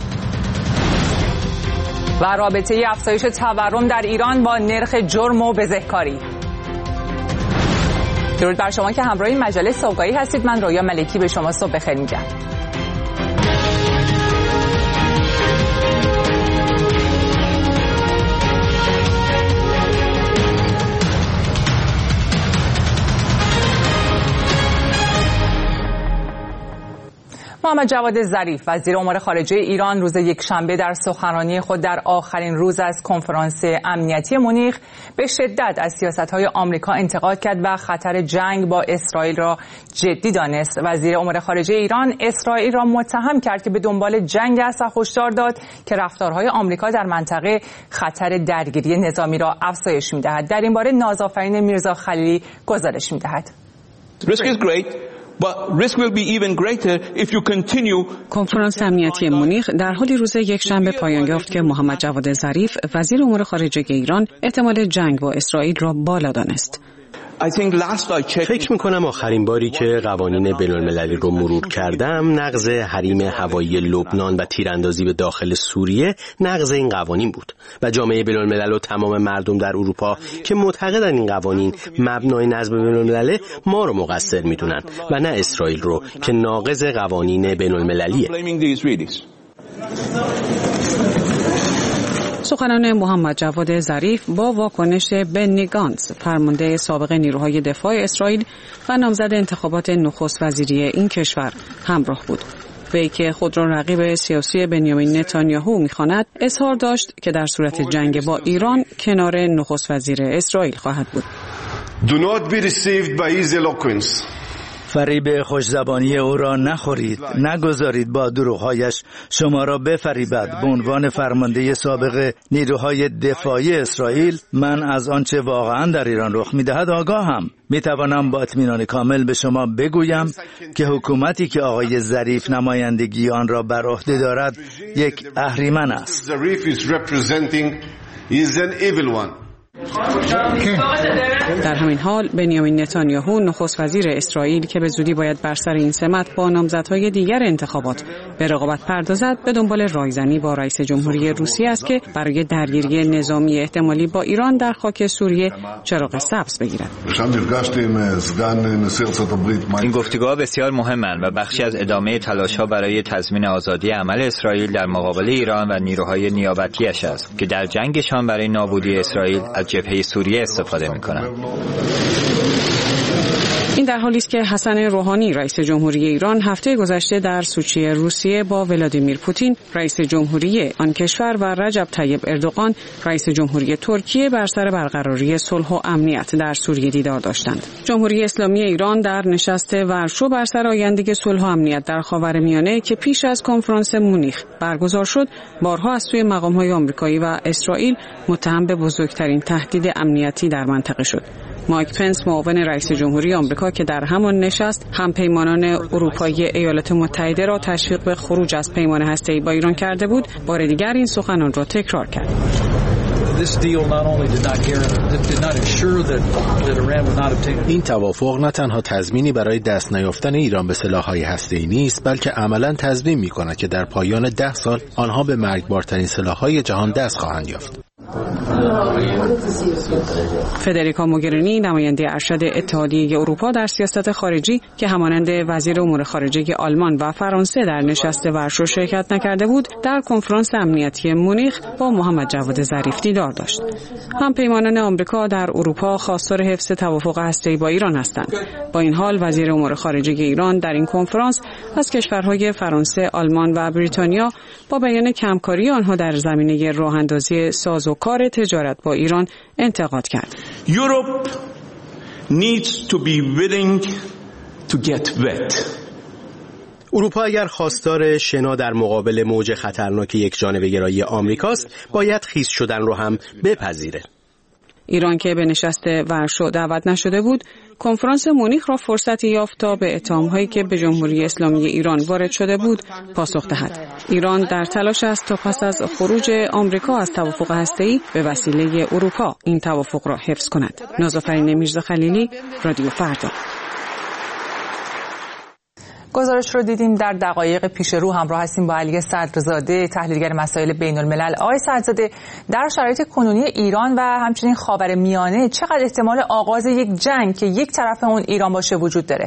و رابطه افزایش تورم در ایران با نرخ جرم و بزهکاری. درود بر شما که همراه مجله صبحگاهی هستید. من رویا ملکی به شما صبح بخیر میگم. محمد جواد ظریف وزیر امور خارجه ایران روز یکشنبه در سخنرانی خود در آخرین روز از کنفرانس امنیتی مونیخ به شدت از سیاست‌های آمریکا انتقاد کرد و خطر جنگ با اسرائیل را جدی دانست. وزیر امور خارجه ایران اسرائیل را متهم کرد که به دنبال جنگ است و هشدار داد که رفتارهای آمریکا در منطقه خطر درگیری نظامی را افزایش می‌دهد. در این باره نازآفرین میرزا خلیلی گزارش می‌دهد. Risk is great. But risk will be even greater if you continue. کنفرانس امنیتی مونیخ در حالی روز یکشنبه پایان یافت که محمد جواد ظریف وزیر امور خارجه ایران احتمال جنگ با اسرائیل را بالا دانست. فکر میکنم آخرین باری که قوانین بین‌المللی رو مرور کردم نقض حریم هوایی لبنان و تیراندازی به داخل سوریه نقض این قوانین بود و جامعه بین‌الملل و تمام مردم در اروپا که معتقدن این قوانین مبنای نظم بین‌الملل ما رو مقصر میدونن و نه اسرائیل رو که ناقض قوانین بین‌المللیه. سخنان محمد جواد ظریف با واکنش بنی گانتز فرمانده سابق نیروهای دفاع اسرائیل و نامزد انتخابات نخست وزیری این کشور همراه بود. وی که خود را رقیب سیاسی بنیامین نتانیاهو می‌خواند اظهار داشت که در صورت جنگ با ایران کنار نخست وزیر اسرائیل خواهد بود. Do not be deceived by his eloquence. فریب خوشزبانی او را نخورید، نگذارید با دروغ‌هایش شما را بفریبد. به عنوان فرمانده سابق نیروهای دفاعی اسرائیل من از آنچه واقعا در ایران رخ می‌دهد آگاهم. می‌توانم با اطمینان کامل به شما بگویم که حکومتی که آقای ظریف نمایندگی آن را بر عهده دارد یک اهریمن است. در همین حال بنیامین نتانیاهو نخست وزیر اسرائیل که به زودی باید بر سر این سمت با نامزدهای دیگر انتخابات به رقابت پردازد به دنبال رایزنی با رئیس جمهوری روسیه است که برای درگیری نظامی احتمالی با ایران در خاک سوریه چراغ سبز بگیرد. این گفتگوها بسیار مهمند و بخشی از ادامه تلاش‌ها برای تضمین آزادی عمل اسرائیل در مقابل ایران و نیروهای نیابتی‌اش است که در جنگشان برای نابودی اسرائیل از جبهه سوریه استفاده می‌کنند. این در حالی است که حسن روحانی رئیس جمهوری ایران هفته گذشته در سوچی روسیه با ولادیمیر پوتین رئیس جمهوری آن کشور و رجب طیب اردوغان رئیس جمهوری ترکیه بر سر برقراری صلح و امنیت در سوریه دیدار داشتند. جمهوری اسلامی ایران در نشست ورشو بر سر آینده صلح و امنیت در خاورمیانه که پیش از کنفرانس مونیخ برگزار شد بارها از سوی مقام‌های آمریکایی و اسرائیل متهم به بزرگترین تهدید امنیتی در منطقه شد. مایک پنس معاون رئیس جمهوری آمریکا که در همان نشست همپیمانان اروپایی ایالات متحده را تشویق به خروج از پیمان هسته‌ای با ایران کرده بود، بار دیگر این سخنان را تکرار کرد. این توافق نه تنها تضمینی برای دست نیافتن ایران به سلاح‌های هسته‌ای نیست، بلکه عملاً تضمین می‌کند که در پایان ده سال آنها به مرگبارترین سلاح‌های جهان دست خواهند یافت. فدریکا موگرینی نماینده ارشد اتحادیه اروپا در سیاست خارجی که همانند وزیر امور خارجه آلمان و فرانسه در نشست ورشو شرکت نکرده بود، در کنفرانس امنیتی مونیخ با محمد جواد ظریف دیدار داشت. همپیمانان آمریکا در اروپا خواستار حفظ توافق هسته‌ای با ایران هستند. با این حال وزیر امور خارجه ایران در این کنفرانس از کشورهای فرانسه، آلمان و بریتانیا با بیان کمکاری آنها در زمینه راه‌اندازی سازوکار تجارت با ایران انتقاد کرد. Europe needs to be willing to get wet. اروپا اگر خواستار شنا در مقابل موج خطرناک یک جانبه گرایی آمریکاست، باید خیس شدن رو هم بپذیره. ایران که به نشست ورشو دعوت نشده بود، کنفرانس مونیخ را فرصتی یافت تا به اتهام‌هایی که به جمهوری اسلامی ایران وارد شده بود پاسخ دهد. ایران در تلاش است تا پس از خروج آمریکا از توافق هسته‌ای به وسیله اروپا این توافق را حفظ کند. نازافرین میرزا خلیلی، رادیو فردا. گزارش رو دیدیم. در دقایق پیش رو همراه هستیم با علی صدرزاده، تحلیلگر مسائل بین الملل. آقای صدرزاده، در شرایط کنونی ایران و همچنین خاورمیانه چقدر احتمال آغاز یک جنگ که یک طرف اون ایران باشه وجود داره؟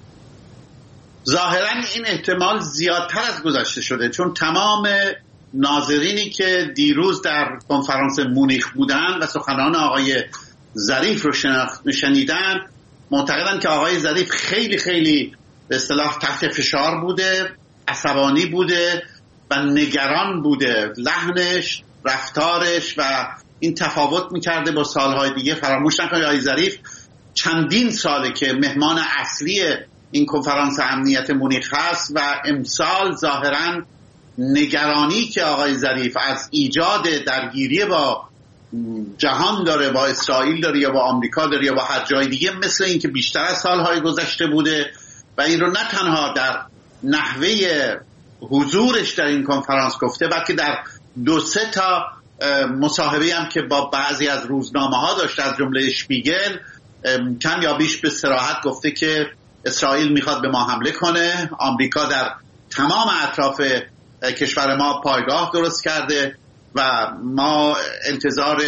ظاهراً این احتمال زیادتر از گذشته شده، چون تمام ناظرینی که دیروز در کنفرانس مونیخ بودن و سخنان آقای ظریف رو شنیدن معتقدن که آقای ظریف خیلی خیلی به اصطلاح تحت فشار بوده، عصبانی بوده و نگران بوده. لحنش، رفتارش و این تفاوت میکرده با سالهای دیگه. فراموش نکنید آقای ظریف چندین ساله که مهمان اصلی این کنفرانس امنیت مونیخ هست و امسال ظاهراً نگرانی که آقای ظریف از ایجاد درگیری با جهان داره، با اسرائیل داره یا با آمریکا داره یا با هر جای دیگه، مثل این که بیشتر از سالهای گذشته بوده و این رو نه تنها در نحوه حضورش در این کنفرانس گفته، بلکه در دو سه تا مصاحبه هم که با بعضی از روزنامه ها داشته، از جمله شپیگل، کم یا بیش به صراحت گفته که اسرائیل میخواد به ما حمله کنه، آمریکا در تمام اطراف کشور ما پایگاه درست کرده و ما انتظار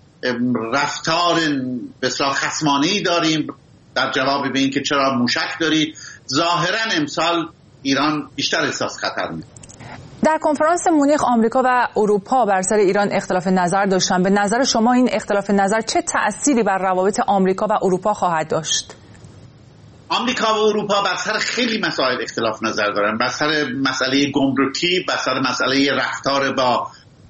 رفتار بسیار خصمانه‌ای داریم در جواب به این که چرا موشک دارید. ظاهراً امسال ایران بیشتر احساس خطر می‌کنه. در کنفرانس مونیخ آمریکا و اروپا بر سر ایران اختلاف نظر داشتن. به نظر شما این اختلاف نظر چه تأثیری بر روابط آمریکا و اروپا خواهد داشت؟ آمریکا و اروپا بر سر خیلی مسائل اختلاف نظر دارن، بر سر مسئله گمرکی، بر سر مسئله رفتار با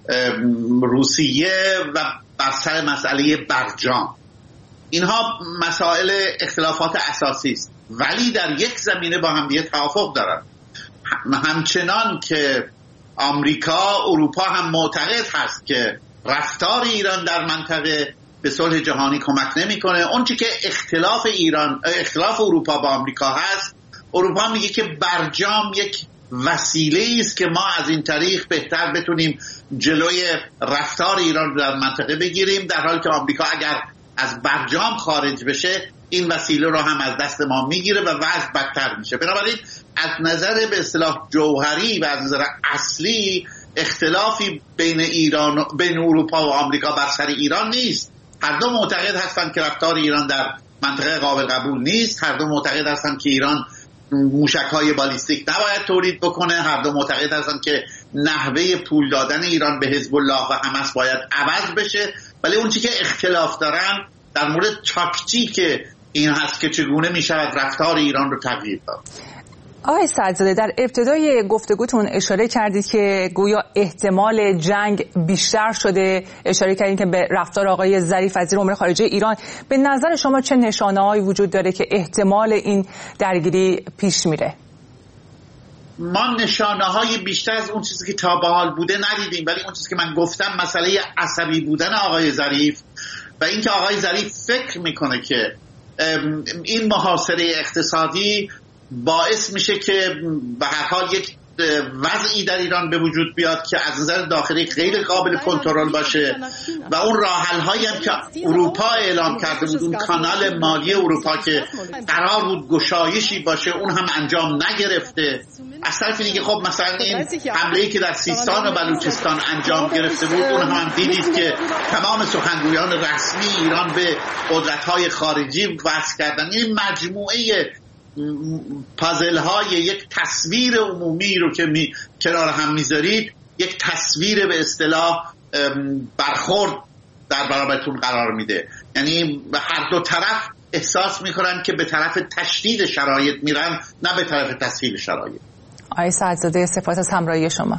روسیه و بر سر مسئله برجام. اینها مسائل اختلافات اساسی است، ولی در یک زمینه با هم دیگه توافق دارن. همچنان که آمریکا، اروپا هم معتقد هست که رفتار ایران در منطقه به صلح جهانی کمک نمیکنه. اون چی که اختلاف ایران، اختلاف اروپا با آمریکا هست، اروپا میگه که برجام یک وسیله است که ما از این طریق بهتر بتونیم جلوی رفتار ایران در منطقه بگیریم، در حالی که آمریکا اگر از برجام خارج بشه این وسیله رو هم از دست ما میگیره و وضع بدتر میشه. بنابراین از نظر به اصطلاح جوهری و از نظر اصلی اختلافی بین ایران بین اروپا و آمریکا بر سر ایران نیست. هر دو معتقد هستند که رفتار ایران در منطقه قابل قبول نیست، هر دو معتقد هستند که ایران موشک‌های بالیستیک نباید تولید بکنه، هر دو معتقد هستند که نحوه پول دادن ایران به حزب الله و حماس باید عوض بشه. ولی اون چی که اختلاف دارن در مورد تاکتیک این هست که چگونه میشود رفتار ایران رو تغییر داد. آقای صدرزاده، در ابتدای گفتگوتون اشاره کردید که گویا احتمال جنگ بیشتر شده، اشاره کردید که به رفتار آقای ظریف وزیر امور خارجه ایران. به نظر شما چه نشانه‌هایی وجود داره که احتمال این درگیری پیش میره؟ ما نشانه‌های بیشتر از اون چیزی که تا به حال بوده ندیدیم، ولی اون چیزی که من گفتم مسئله عصبی بودن آقای ظریف و اینکه آقای ظریف فکر میکنه که این محاصره اقتصادی باعث میشه که به هر حال یک وضعی در ایران به وجود بیاد که از نظر داخلی غیر قابل کنترل باشه و اون راه‌حل‌هایی هم که اروپا اعلام کرده بود، اون کانال مالی اروپا که قرار بود گشایشی باشه، اون هم انجام نگرفته. از طرف دیگه خب مثلا این حمله‌ای که در سیستان و بلوچستان انجام گرفته بود، اون هم, هم دیدید که تمام سخنگویان رسمی ایران به قدرت‌های خارجی وصل کردن. این مجموعه پازل های یک تصویر عمومی رو که می کنار هم میذارید، یک تصویر به اصطلاح برخورد در برابرتون قرار میده. یعنی هر دو طرف احساس میکنن که به طرف تشدید شرایط میرن، نه به طرف تسهیل شرایط. آقای صدرزاده، سپاس از همراهی شما.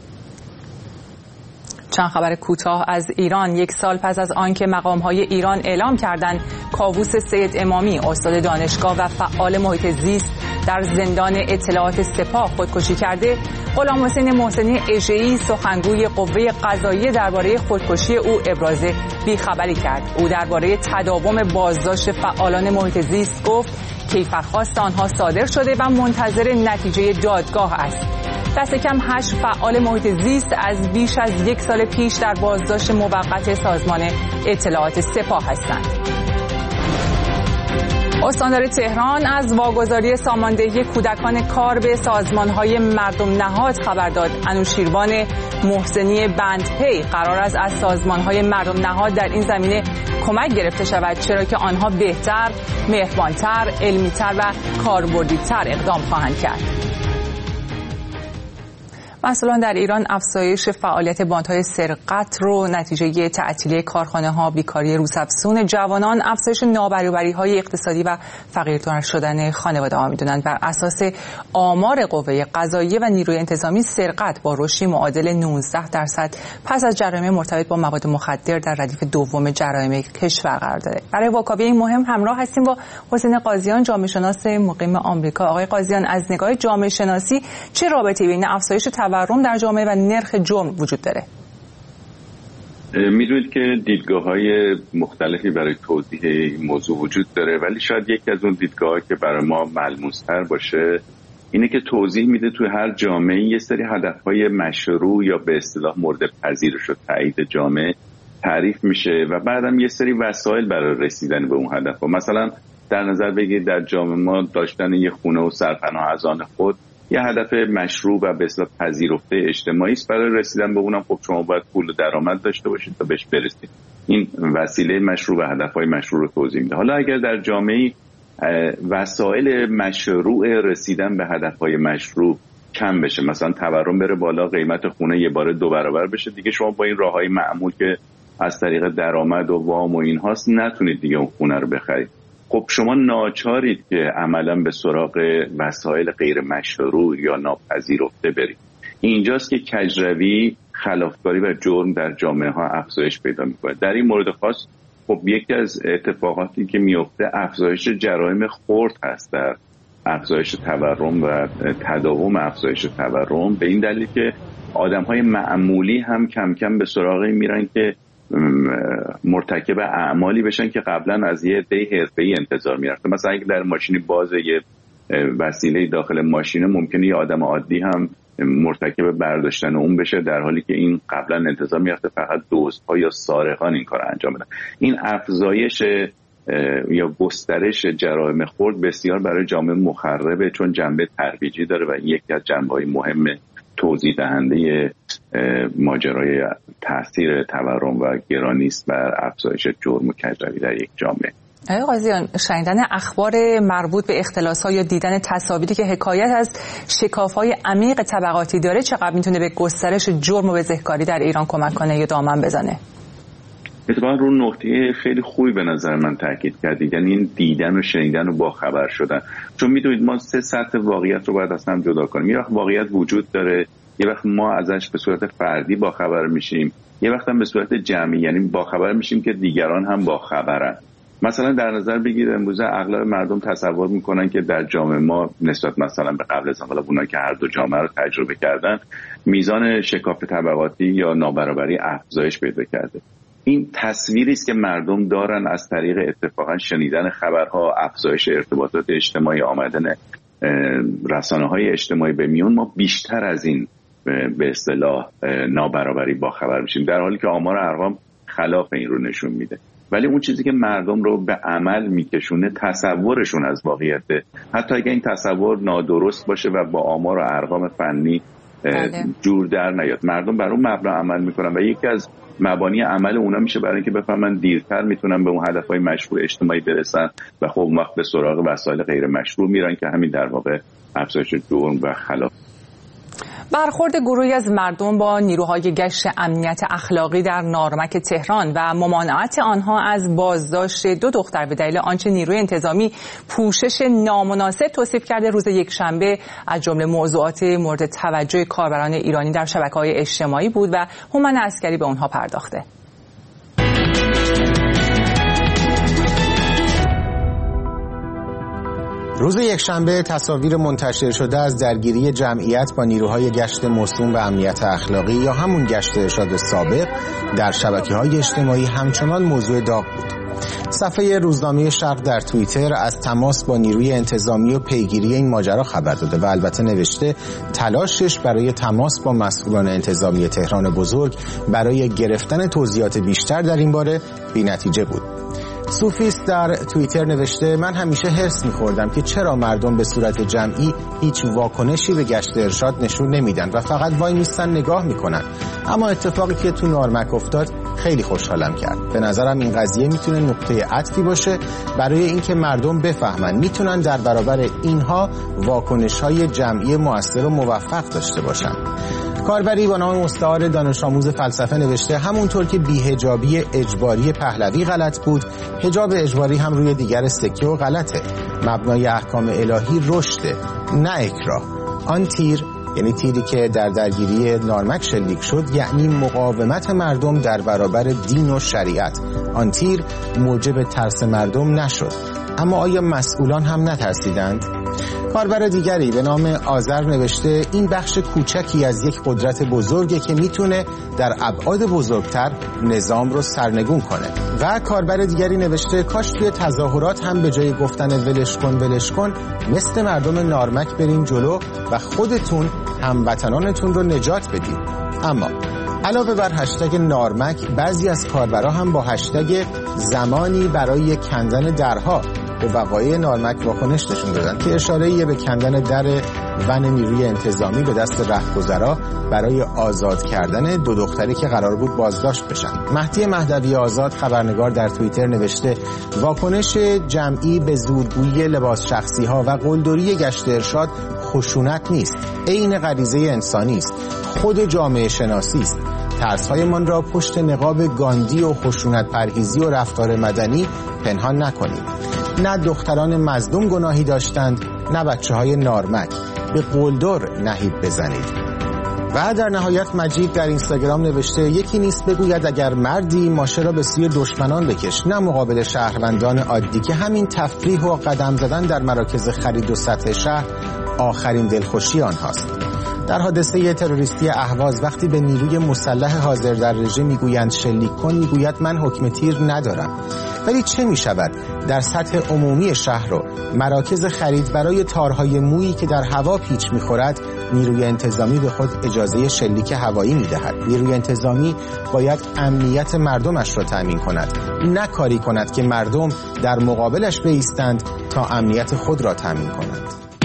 چند خبر کوتاه از ایران. یک سال پس از آنکه مقام‌های ایران اعلام کردند کاووس سید امامی، استاد دانشگاه و فعال محیط زیست در زندان اطلاعات سپاه خودکشی کرده، غلام حسین محسنی اژه‌ای سخنگوی قوه قضاییه درباره خودکشی او ابراز بیخبری کرد. او درباره تداوم بازداشت فعالان محیط زیست گفت کیفرخواست آنها صادر شده و منتظر نتیجه دادگاه است. دست کم هشت فعال محیط زیست از بیش از یک سال پیش در بازداشت موقت سازمان اطلاعات سپاه هستند. استاندار تهران از واگذاری ساماندهی کودکان کار به سازمان‌های مردم نهاد خبر داد. انوشیروان محسنی بندپی قرار است از سازمان‌های مردم نهاد در این زمینه کمک گرفته شود، چرا که آنها بهتر، مهربانتر، علمی‌تر و کاربردی‌تر اقدام خواهند کرد. مسئولان در ایران افزایش فعالیت باندهای سرقت رو نتیجه تعطیلی کارخانه‌ها، بیکاری روزافزون جوانان، افزایش نابرابری‌های اقتصادی و فقیرتر شدن خانواده‌ها می‌دونند. بر اساس آمار قوه قضاییه و نیروی انتظامی، سرقت با رشدی معادل نوزده درصد پس از جرایم مرتبط با مواد مخدر در ردیف دوم جرایم کشور قرار داره. برای واکاوی این مهم همراه هستیم با حسین قاضیان، جامعه شناس مقیم آمریکا. آقای قاضیان، از نگاه جامعه شناسی چه رابطه‌ای بین افزایش تورم در جامعه و نرخ جرم وجود داره؟ میدونید که دیدگاه‌های مختلفی برای توضیح این موضوع وجود داره، ولی شاید یکی از اون دیدگاه‌ها که برای ما ملموس‌تر باشه اینه که توضیح میده توی هر جامعه یه سری هدف‌های مشروع یا به اصطلاح مورد پذیرش و تایید جامعه تعریف میشه و بعدم یه سری وسایل برای رسیدن به اون هدف‌ها. مثلا در نظر بگیرید در جامعه ما داشتن یه خونه و سرپناه از آن خود یه هدف مشروع و به اصطلاح پذیرفته اجتماعی است. برای رسیدن به اونم خب شما باید پول و درآمد داشته باشید تا بهش برسید. این وسیله مشروع و هدفهای مشروع رو توضیح میده. حالا اگر در جامعه وسایل مشروع رسیدن به هدفهای مشروع کم بشه، مثلا تورم بره بالا، قیمت خونه یه بار دو برابر بشه، دیگه شما با این راههای معمول که از طریق درآمد و وام و اینهاست نتونید دیگه اون خونه رو بخرید. خب شما ناچارید که عملا به سراغ وسایل غیر مشروع یا ناپذیرفته برید. اینجاست که کجروی، خلافکاری و جرم در جامعه ها افزایش پیدا میکنه. در این مورد خاص خب یکی از اتفاقاتی که میفته افزایش جرایم خرد هست، در افزایش تورم و تداوم افزایش تورم، به این دلیل که آدم های معمولی هم کم کم به سراغ میرن که مرتکب اعمالی بشن که قبلا از یه عده حرفه‌ای انتظار می‌رفت. مثلا اگه در ماشینی باز یه وسیله داخل ماشینه، ممکنه یه آدم عادی هم مرتکب برداشتن اون بشه، در حالی که این قبلا انتظار می‌رفت فقط دزدها یا سارقان این کار انجام بدن. این افزایش یا گسترش جرایم خرد بسیار برای جامعه مخربه، چون جنبه ترویجی داره و یکی از جنبه‌های مهم توضیح دهنده ماجرای تاثیر تورم و گرانی است بر افزایش جرم و کجروی در یک جامعه. آقای قاضیان، شنیدن اخبار مربوط به اختلاس‌ها یا دیدن تصاویری که حکایت از شکاف‌های عمیق طبقاتی داره چقدر میتونه به گسترش جرم و بزهکاری در ایران کمک کنه یا دامن بزنه؟ اتفاقا رو نقطه خیلی خوبی به نظر من تاکید کردید، یعنی این دیدن و شنیدن و باخبر شدن. چون میدونید ما سه سطح واقعیت رو باید از هم جدا کنیم. یه وقت واقعیت وجود داره، یه وقت ما ازش به صورت فردی باخبر میشیم، یه وقت هم به صورت جمعی، یعنی باخبر میشیم که دیگران هم باخبرن. مثلا در نظر بگیرید امروز اغلب مردم تصور میکنن که در جامعه ما نسبت مثلا به قبل از انقلاب، اونایی که هر دو جامعه رو تجربه کردن، میزان شکاف طبقاتی یا نابرابری افزایش پیدا کرده. این تصویری است که مردم دارن از طریق اتفاقا شنیدن خبرها، افزایش ارتباطات اجتماعی، آمدن رسانه‌های اجتماعی به میون. ما بیشتر از این به اصطلاح نابرابری با خبر میشیم، در حالی که آمار ارقام خلاف این رو نشون میده. ولی اون چیزی که مردم رو به عمل میکشونه تصورشون از واقعیته، حتی اگه این تصور نادرست باشه و با آمار و ارقام فنی جور در نیاد. مردم بر اون مبنا عمل میکنن و یکی از مبانی عمل اونا میشه برای اینکه بفهمن دیرتر میتونن به اون هدفهای مشروع اجتماعی برسن و خب اون وقت به سراغ وسایل غیر مشروع میرن که همین در واقع افزایش جرم و خلاف. برخورد گروهی از مردم با نیروهای گشت امنیت اخلاقی در نارمک تهران و ممانعت آنها از بازداشت دو دختر به دلیل آنچه نیروی انتظامی پوشش نامناسب توصیف کرده روز یکشنبه از جمله موضوعات مورد توجه کاربران ایرانی در شبکه‌های اجتماعی بود و هومن عسکری به آنها پرداخته. روز یکشنبه تصاویر منتشر شده از درگیری جمعیت با نیروهای گشت موسوم به امنیت اخلاقی یا همون گشت ارشاد سابق در شبکه‌های اجتماعی همچنان موضوع داغ بود. صفحه روزنامه شرق در توییتر از تماس با نیروی انتظامی و پیگیری این ماجرا خبر داده و البته نوشته تلاشش برای تماس با مسئولان انتظامی تهران بزرگ برای گرفتن توضیحات بیشتر در این باره بی‌نتیجه بود. صوفیست در توییتر نوشته من همیشه حرص می‌خوردم که چرا مردم به صورت جمعی هیچ واکنشی به گشت ارشاد نشون نمیدن و فقط وای میستن نگاه میکنن، اما اتفاقی که تو نارمک افتاد خیلی خوشحالم کرد. به نظرم این قضیه میتونه نقطه عطفی باشه برای اینکه مردم بفهمن میتونن در برابر اینها واکنش‌های جمعی مؤثر و موفق داشته باشن. کاربری با نام مستعار دانش آموز فلسفه نوشته همونطور که بی‌حجابی اجباری پهلوی غلط بود، حجاب اجباری هم روی دیگر سکه و غلطه. مبنای احکام الهی رشده، نه اکراه. آن تیر، یعنی تیری که در درگیری نارمک شلیک شد، یعنی مقاومت مردم در برابر دین و شریعت. آن تیر موجب ترس مردم نشد. اما آیا مسئولان هم نترسیدند؟ کاربر دیگری به نام آذر نوشته این بخش کوچکی از یک قدرت بزرگه که میتونه در ابعاد بزرگتر نظام رو سرنگون کنه. و کاربر دیگری نوشته کاش توی تظاهرات هم به جای گفتن ولش کن ولش کن مثل مردم نارمک برین جلو و خودتون هموطنانتون رو نجات بدید. اما علاوه بر هشتگ نارمک، بعضی از کاربرا هم با هشتگ زمانی برای کندن درها به وقایع نارمک واکنش نشون دادن که اشاره‌ای به کندن در ون نیروی انتظامی به دست رهگذرا برای آزاد کردن دو دختری که قرار بود بازداشت بشن. مهدی مهدوی آزاد خبرنگار در توییتر نوشته واکنش جمعی به زورگویی لباس شخصی ها و قلدری گشت ارشاد خشونت نیست، عین غریزه انسانی است، خود جامعه شناسی است. ترس‌هایمان را پشت نقاب گاندی و خشونت پرهیزی و رفتار مدنی پنهان نکنید. نه دختران مظلوم گناهی داشتند، نه بچه‌های نارمک. به قلدر نهیب بزنید. و در نهایت مجید در اینستاگرام نوشته یکی نیست بگوید اگر مردی ماشه را به سوی دشمنان بکش، نه مقابل شهروندان عادی که همین تفریح و قدم زدن در مراکز خرید و سطح شهر آخرین دلخوشی آنهاست. در حادثه تروریستی اهواز وقتی به نیروی مسلح حاضر در رژه میگویند شلیک کن، میگوید من حکم تیر ندارم. ولی چه می شود در سطح عمومی شهر و مراکز خرید برای تارهای مویی که در هوا پیچ می خورد نیروی انتظامی به خود اجازه شلیک هوایی می دهد؟ نیروی انتظامی باید امنیت مردمش را تأمین کند، نه کاری کند که مردم در مقابلش بایستند تا امنیت خود را تأمین کنند.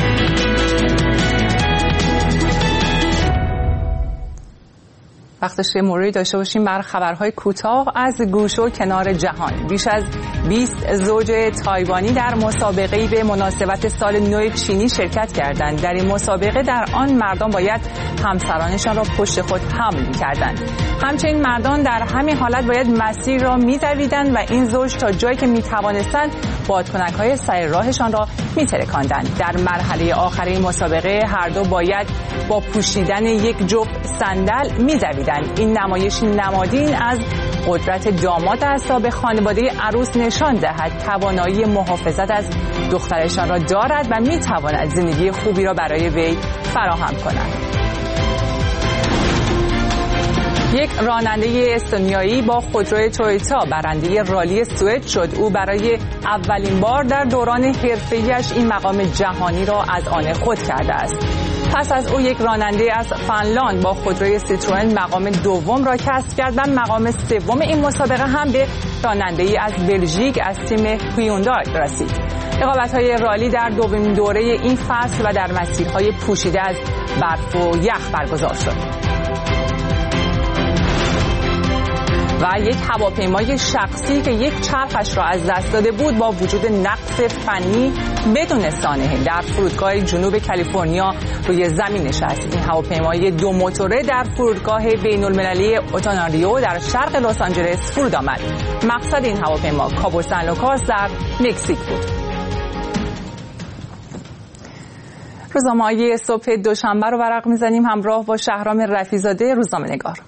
وقتش مروری داشته باشیم بر خبرهای کوتاه از گوش و کنار جهان. بیش از بیست زوج تایوانی در مسابقه‌ای به مناسبت سال نو چینی شرکت کردند. در این مسابقه در آن مردان باید همسرانشان را پشت خود حمل می‌کردند. همچنین مردان در همین حالت باید مسیر را می‌دویدند و این زوج تا جایی که می‌توانستند بادکنک‌های سر راهشان را می‌ترکاندند. در مرحله آخر این مسابقه هر دو باید با پوشیدن یک جفت صندل می‌دویدند. این نمایش نمادین از قدرت داماد است تا به خانواده عروس نشان دهد توانایی محافظت از دخترشان را دارد و می‌تواند زندگی خوبی را برای وی فراهم کند. یک راننده استونیایی با خودروی تویوتا برنده رالی سوئد شد. او برای اولین بار در دوران حرفه‌ایش این مقام جهانی را از آن خود کرده است. پس از او یک راننده از فنلاند با خودروی سیتروئن مقام دوم را کسب کرد و مقام سوم این مسابقه هم به راننده‌ای از بلژیک از تیم هیوندای رسید. رقابت‌های رالی در دومین دوره این فصل و در مسیرهای پوشیده از برف و یخ برگزار شد. و یک هواپیمای شخصی که یک چرخش را از دست داده بود با وجود نقص فنی بدون سانحه در فرودگاه جنوب کالیفرنیا روی زمین نشست. این هواپیمای دو موتوره در فرودگاه بین‌المللی اوتاناریو در شرق لس آنجلس فرود آمد. مقصد این هواپیما کابو سن لوکاس در مکزیک بود. روزنامه‌های صبح دوشنبه رو ورق می‌زنیم همراه با شهرام رفیع‌زاده روزنامه‌نگار.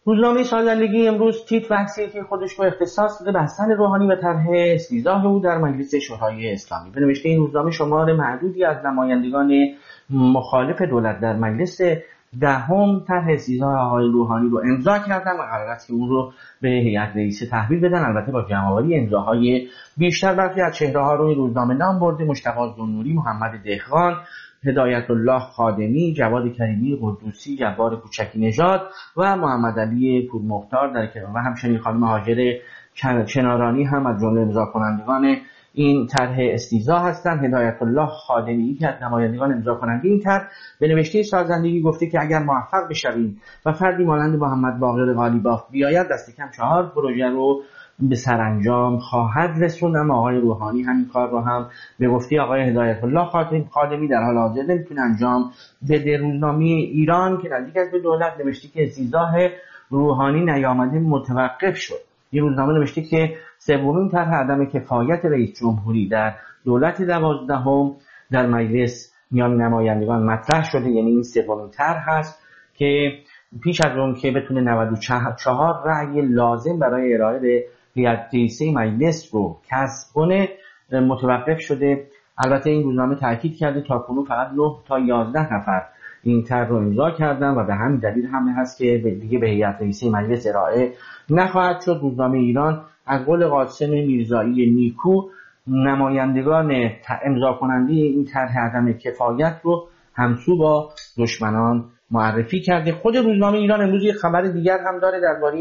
روزنامه سازندگی امروز تیت وکسی که خودش رو اختصاص داده به حسن روحانی و طرح استیضاح او در مجلس شورای اسلامی. به نوشته این روزنامه شمار معدودی از نمایندگان مخالف دولت در مجلس دهم طرح استیضاح آقای روحانی رو امضا کردن و قرار است که اون رو به هیئت رئیسه تحویل بدن، البته با جمع‌آوری امضاهای بیشتر. برخی از چهره‌ها رو این روزنامه نام برده: مجتبی ذوالنوری، محمد دهقان، هدایت الله خادمی، جواد کریمی، قدوسی، جبار کوچکی نژاد و محمد علی پورمختار در کنار و همچنین خانم هاجر چنارانی هم از جمله امضا کنندگان این طرح استیضاح هستند. هدایت الله خادمی که از نمایندگان امضا کننده این طرح به نوشته سازندگی گفته که اگر موفق بشویم و فردی مانند محمد باقر قالیباف بیاید، دست کم چهار پروژه رو به سرانجام خواهد رسوند. اما آقای روحانی همین کار رو هم به گفته آقای هدایت الله خادمی در حال حاضر نمیتونه انجام بده. روزنامه ایران که نزدیک است به دولت نوشته که استیضاح روحانی نیامده متوقف شد. این روزنامه نوشته که سومین طرح عدم کفایت رئیس جمهوری در دولت دوازدهم در مجلس میان نمایندگان مطرح شده، یعنی این سومین طرح هست که پیش از اون که بتونه نود و چهار رأی لازم برای ارائه به هیئت رئیسه مجلس رو کسب کنه متوقف شده. البته این روزنامه تاکید کرده تا کنون فقط نه تا یازده نفر این طرح رو امضا کردن و به همین دلیل هم هست که دیگه به هیئت رئیسه مجلس ارائه نخواهد شد. روزنامه ایران از قول قاسم میرزایی نیکو نمایندگان امضا کننده این طرح عدم کفایت رو همسو با دشمنان معرفی کرده. خود روزنامه ایران امروز یک خبر دیگر هم داره درباره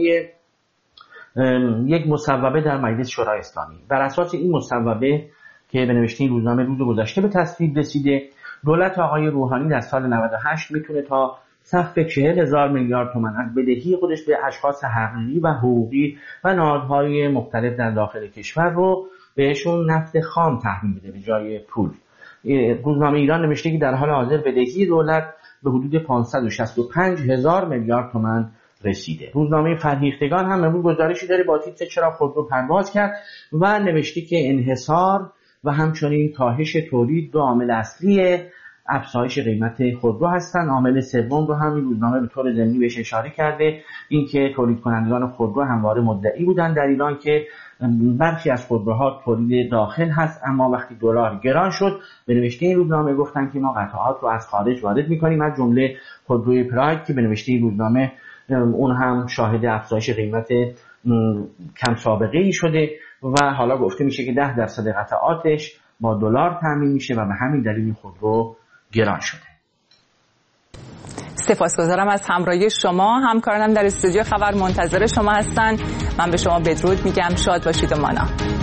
یک مصوبه در مجلس شورای اسلامی. بر اساس این مصوبه که به نوشته این روزنامه روز گذشته به تصویب رسیده، دولت آقای روحانی در سال نود و هشت میتونه تا سقف چهل هزار میلیارد تومان از بدهی خودش به اشخاص حقیقی و حقوقی و نهادهای مختلف در داخل کشور رو بهشون نفت خام تحویل بده به جای پول. روزنامه ایران نوشته که در حال حاضر بدهی دولت به حدود پانصد و شصت و پنج هزار میلیارد تومان رسیده. روزنامه فرهیختگان هم امروز گزارشی داره با تیتر چرا خودرو پرواز کرد و نوشته که انحصار و همچنین کاهش تولید دو عامل اصلی افزایش قیمت خودرو هستند. عامل سوم رو هم این روزنامه به طور ضمنی بهش اشاره کرده، اینکه تولید کنندگان خودرو همواره مدعی بودن در ایران که برخی از خودروها تولید داخل هست، اما وقتی دلار گران شد به نوشته این روزنامه گفتن که ما قطعات رو از خارج وارد می‌کنیم، از جمله خودروی پراید که به نوشته این روزنامه اون هم شاهد افزایش قیمت کم سابقه ای شده و حالا گفته میشه که ده درصد قطعاتش با دلار تامین میشه و به همین دلیل خودرو گران شده. سپاسگزارم از همراهی شما. همکارانم در استودیو خبر منتظر شما هستن. من به شما بدرود میگم. شاد باشید و مانا.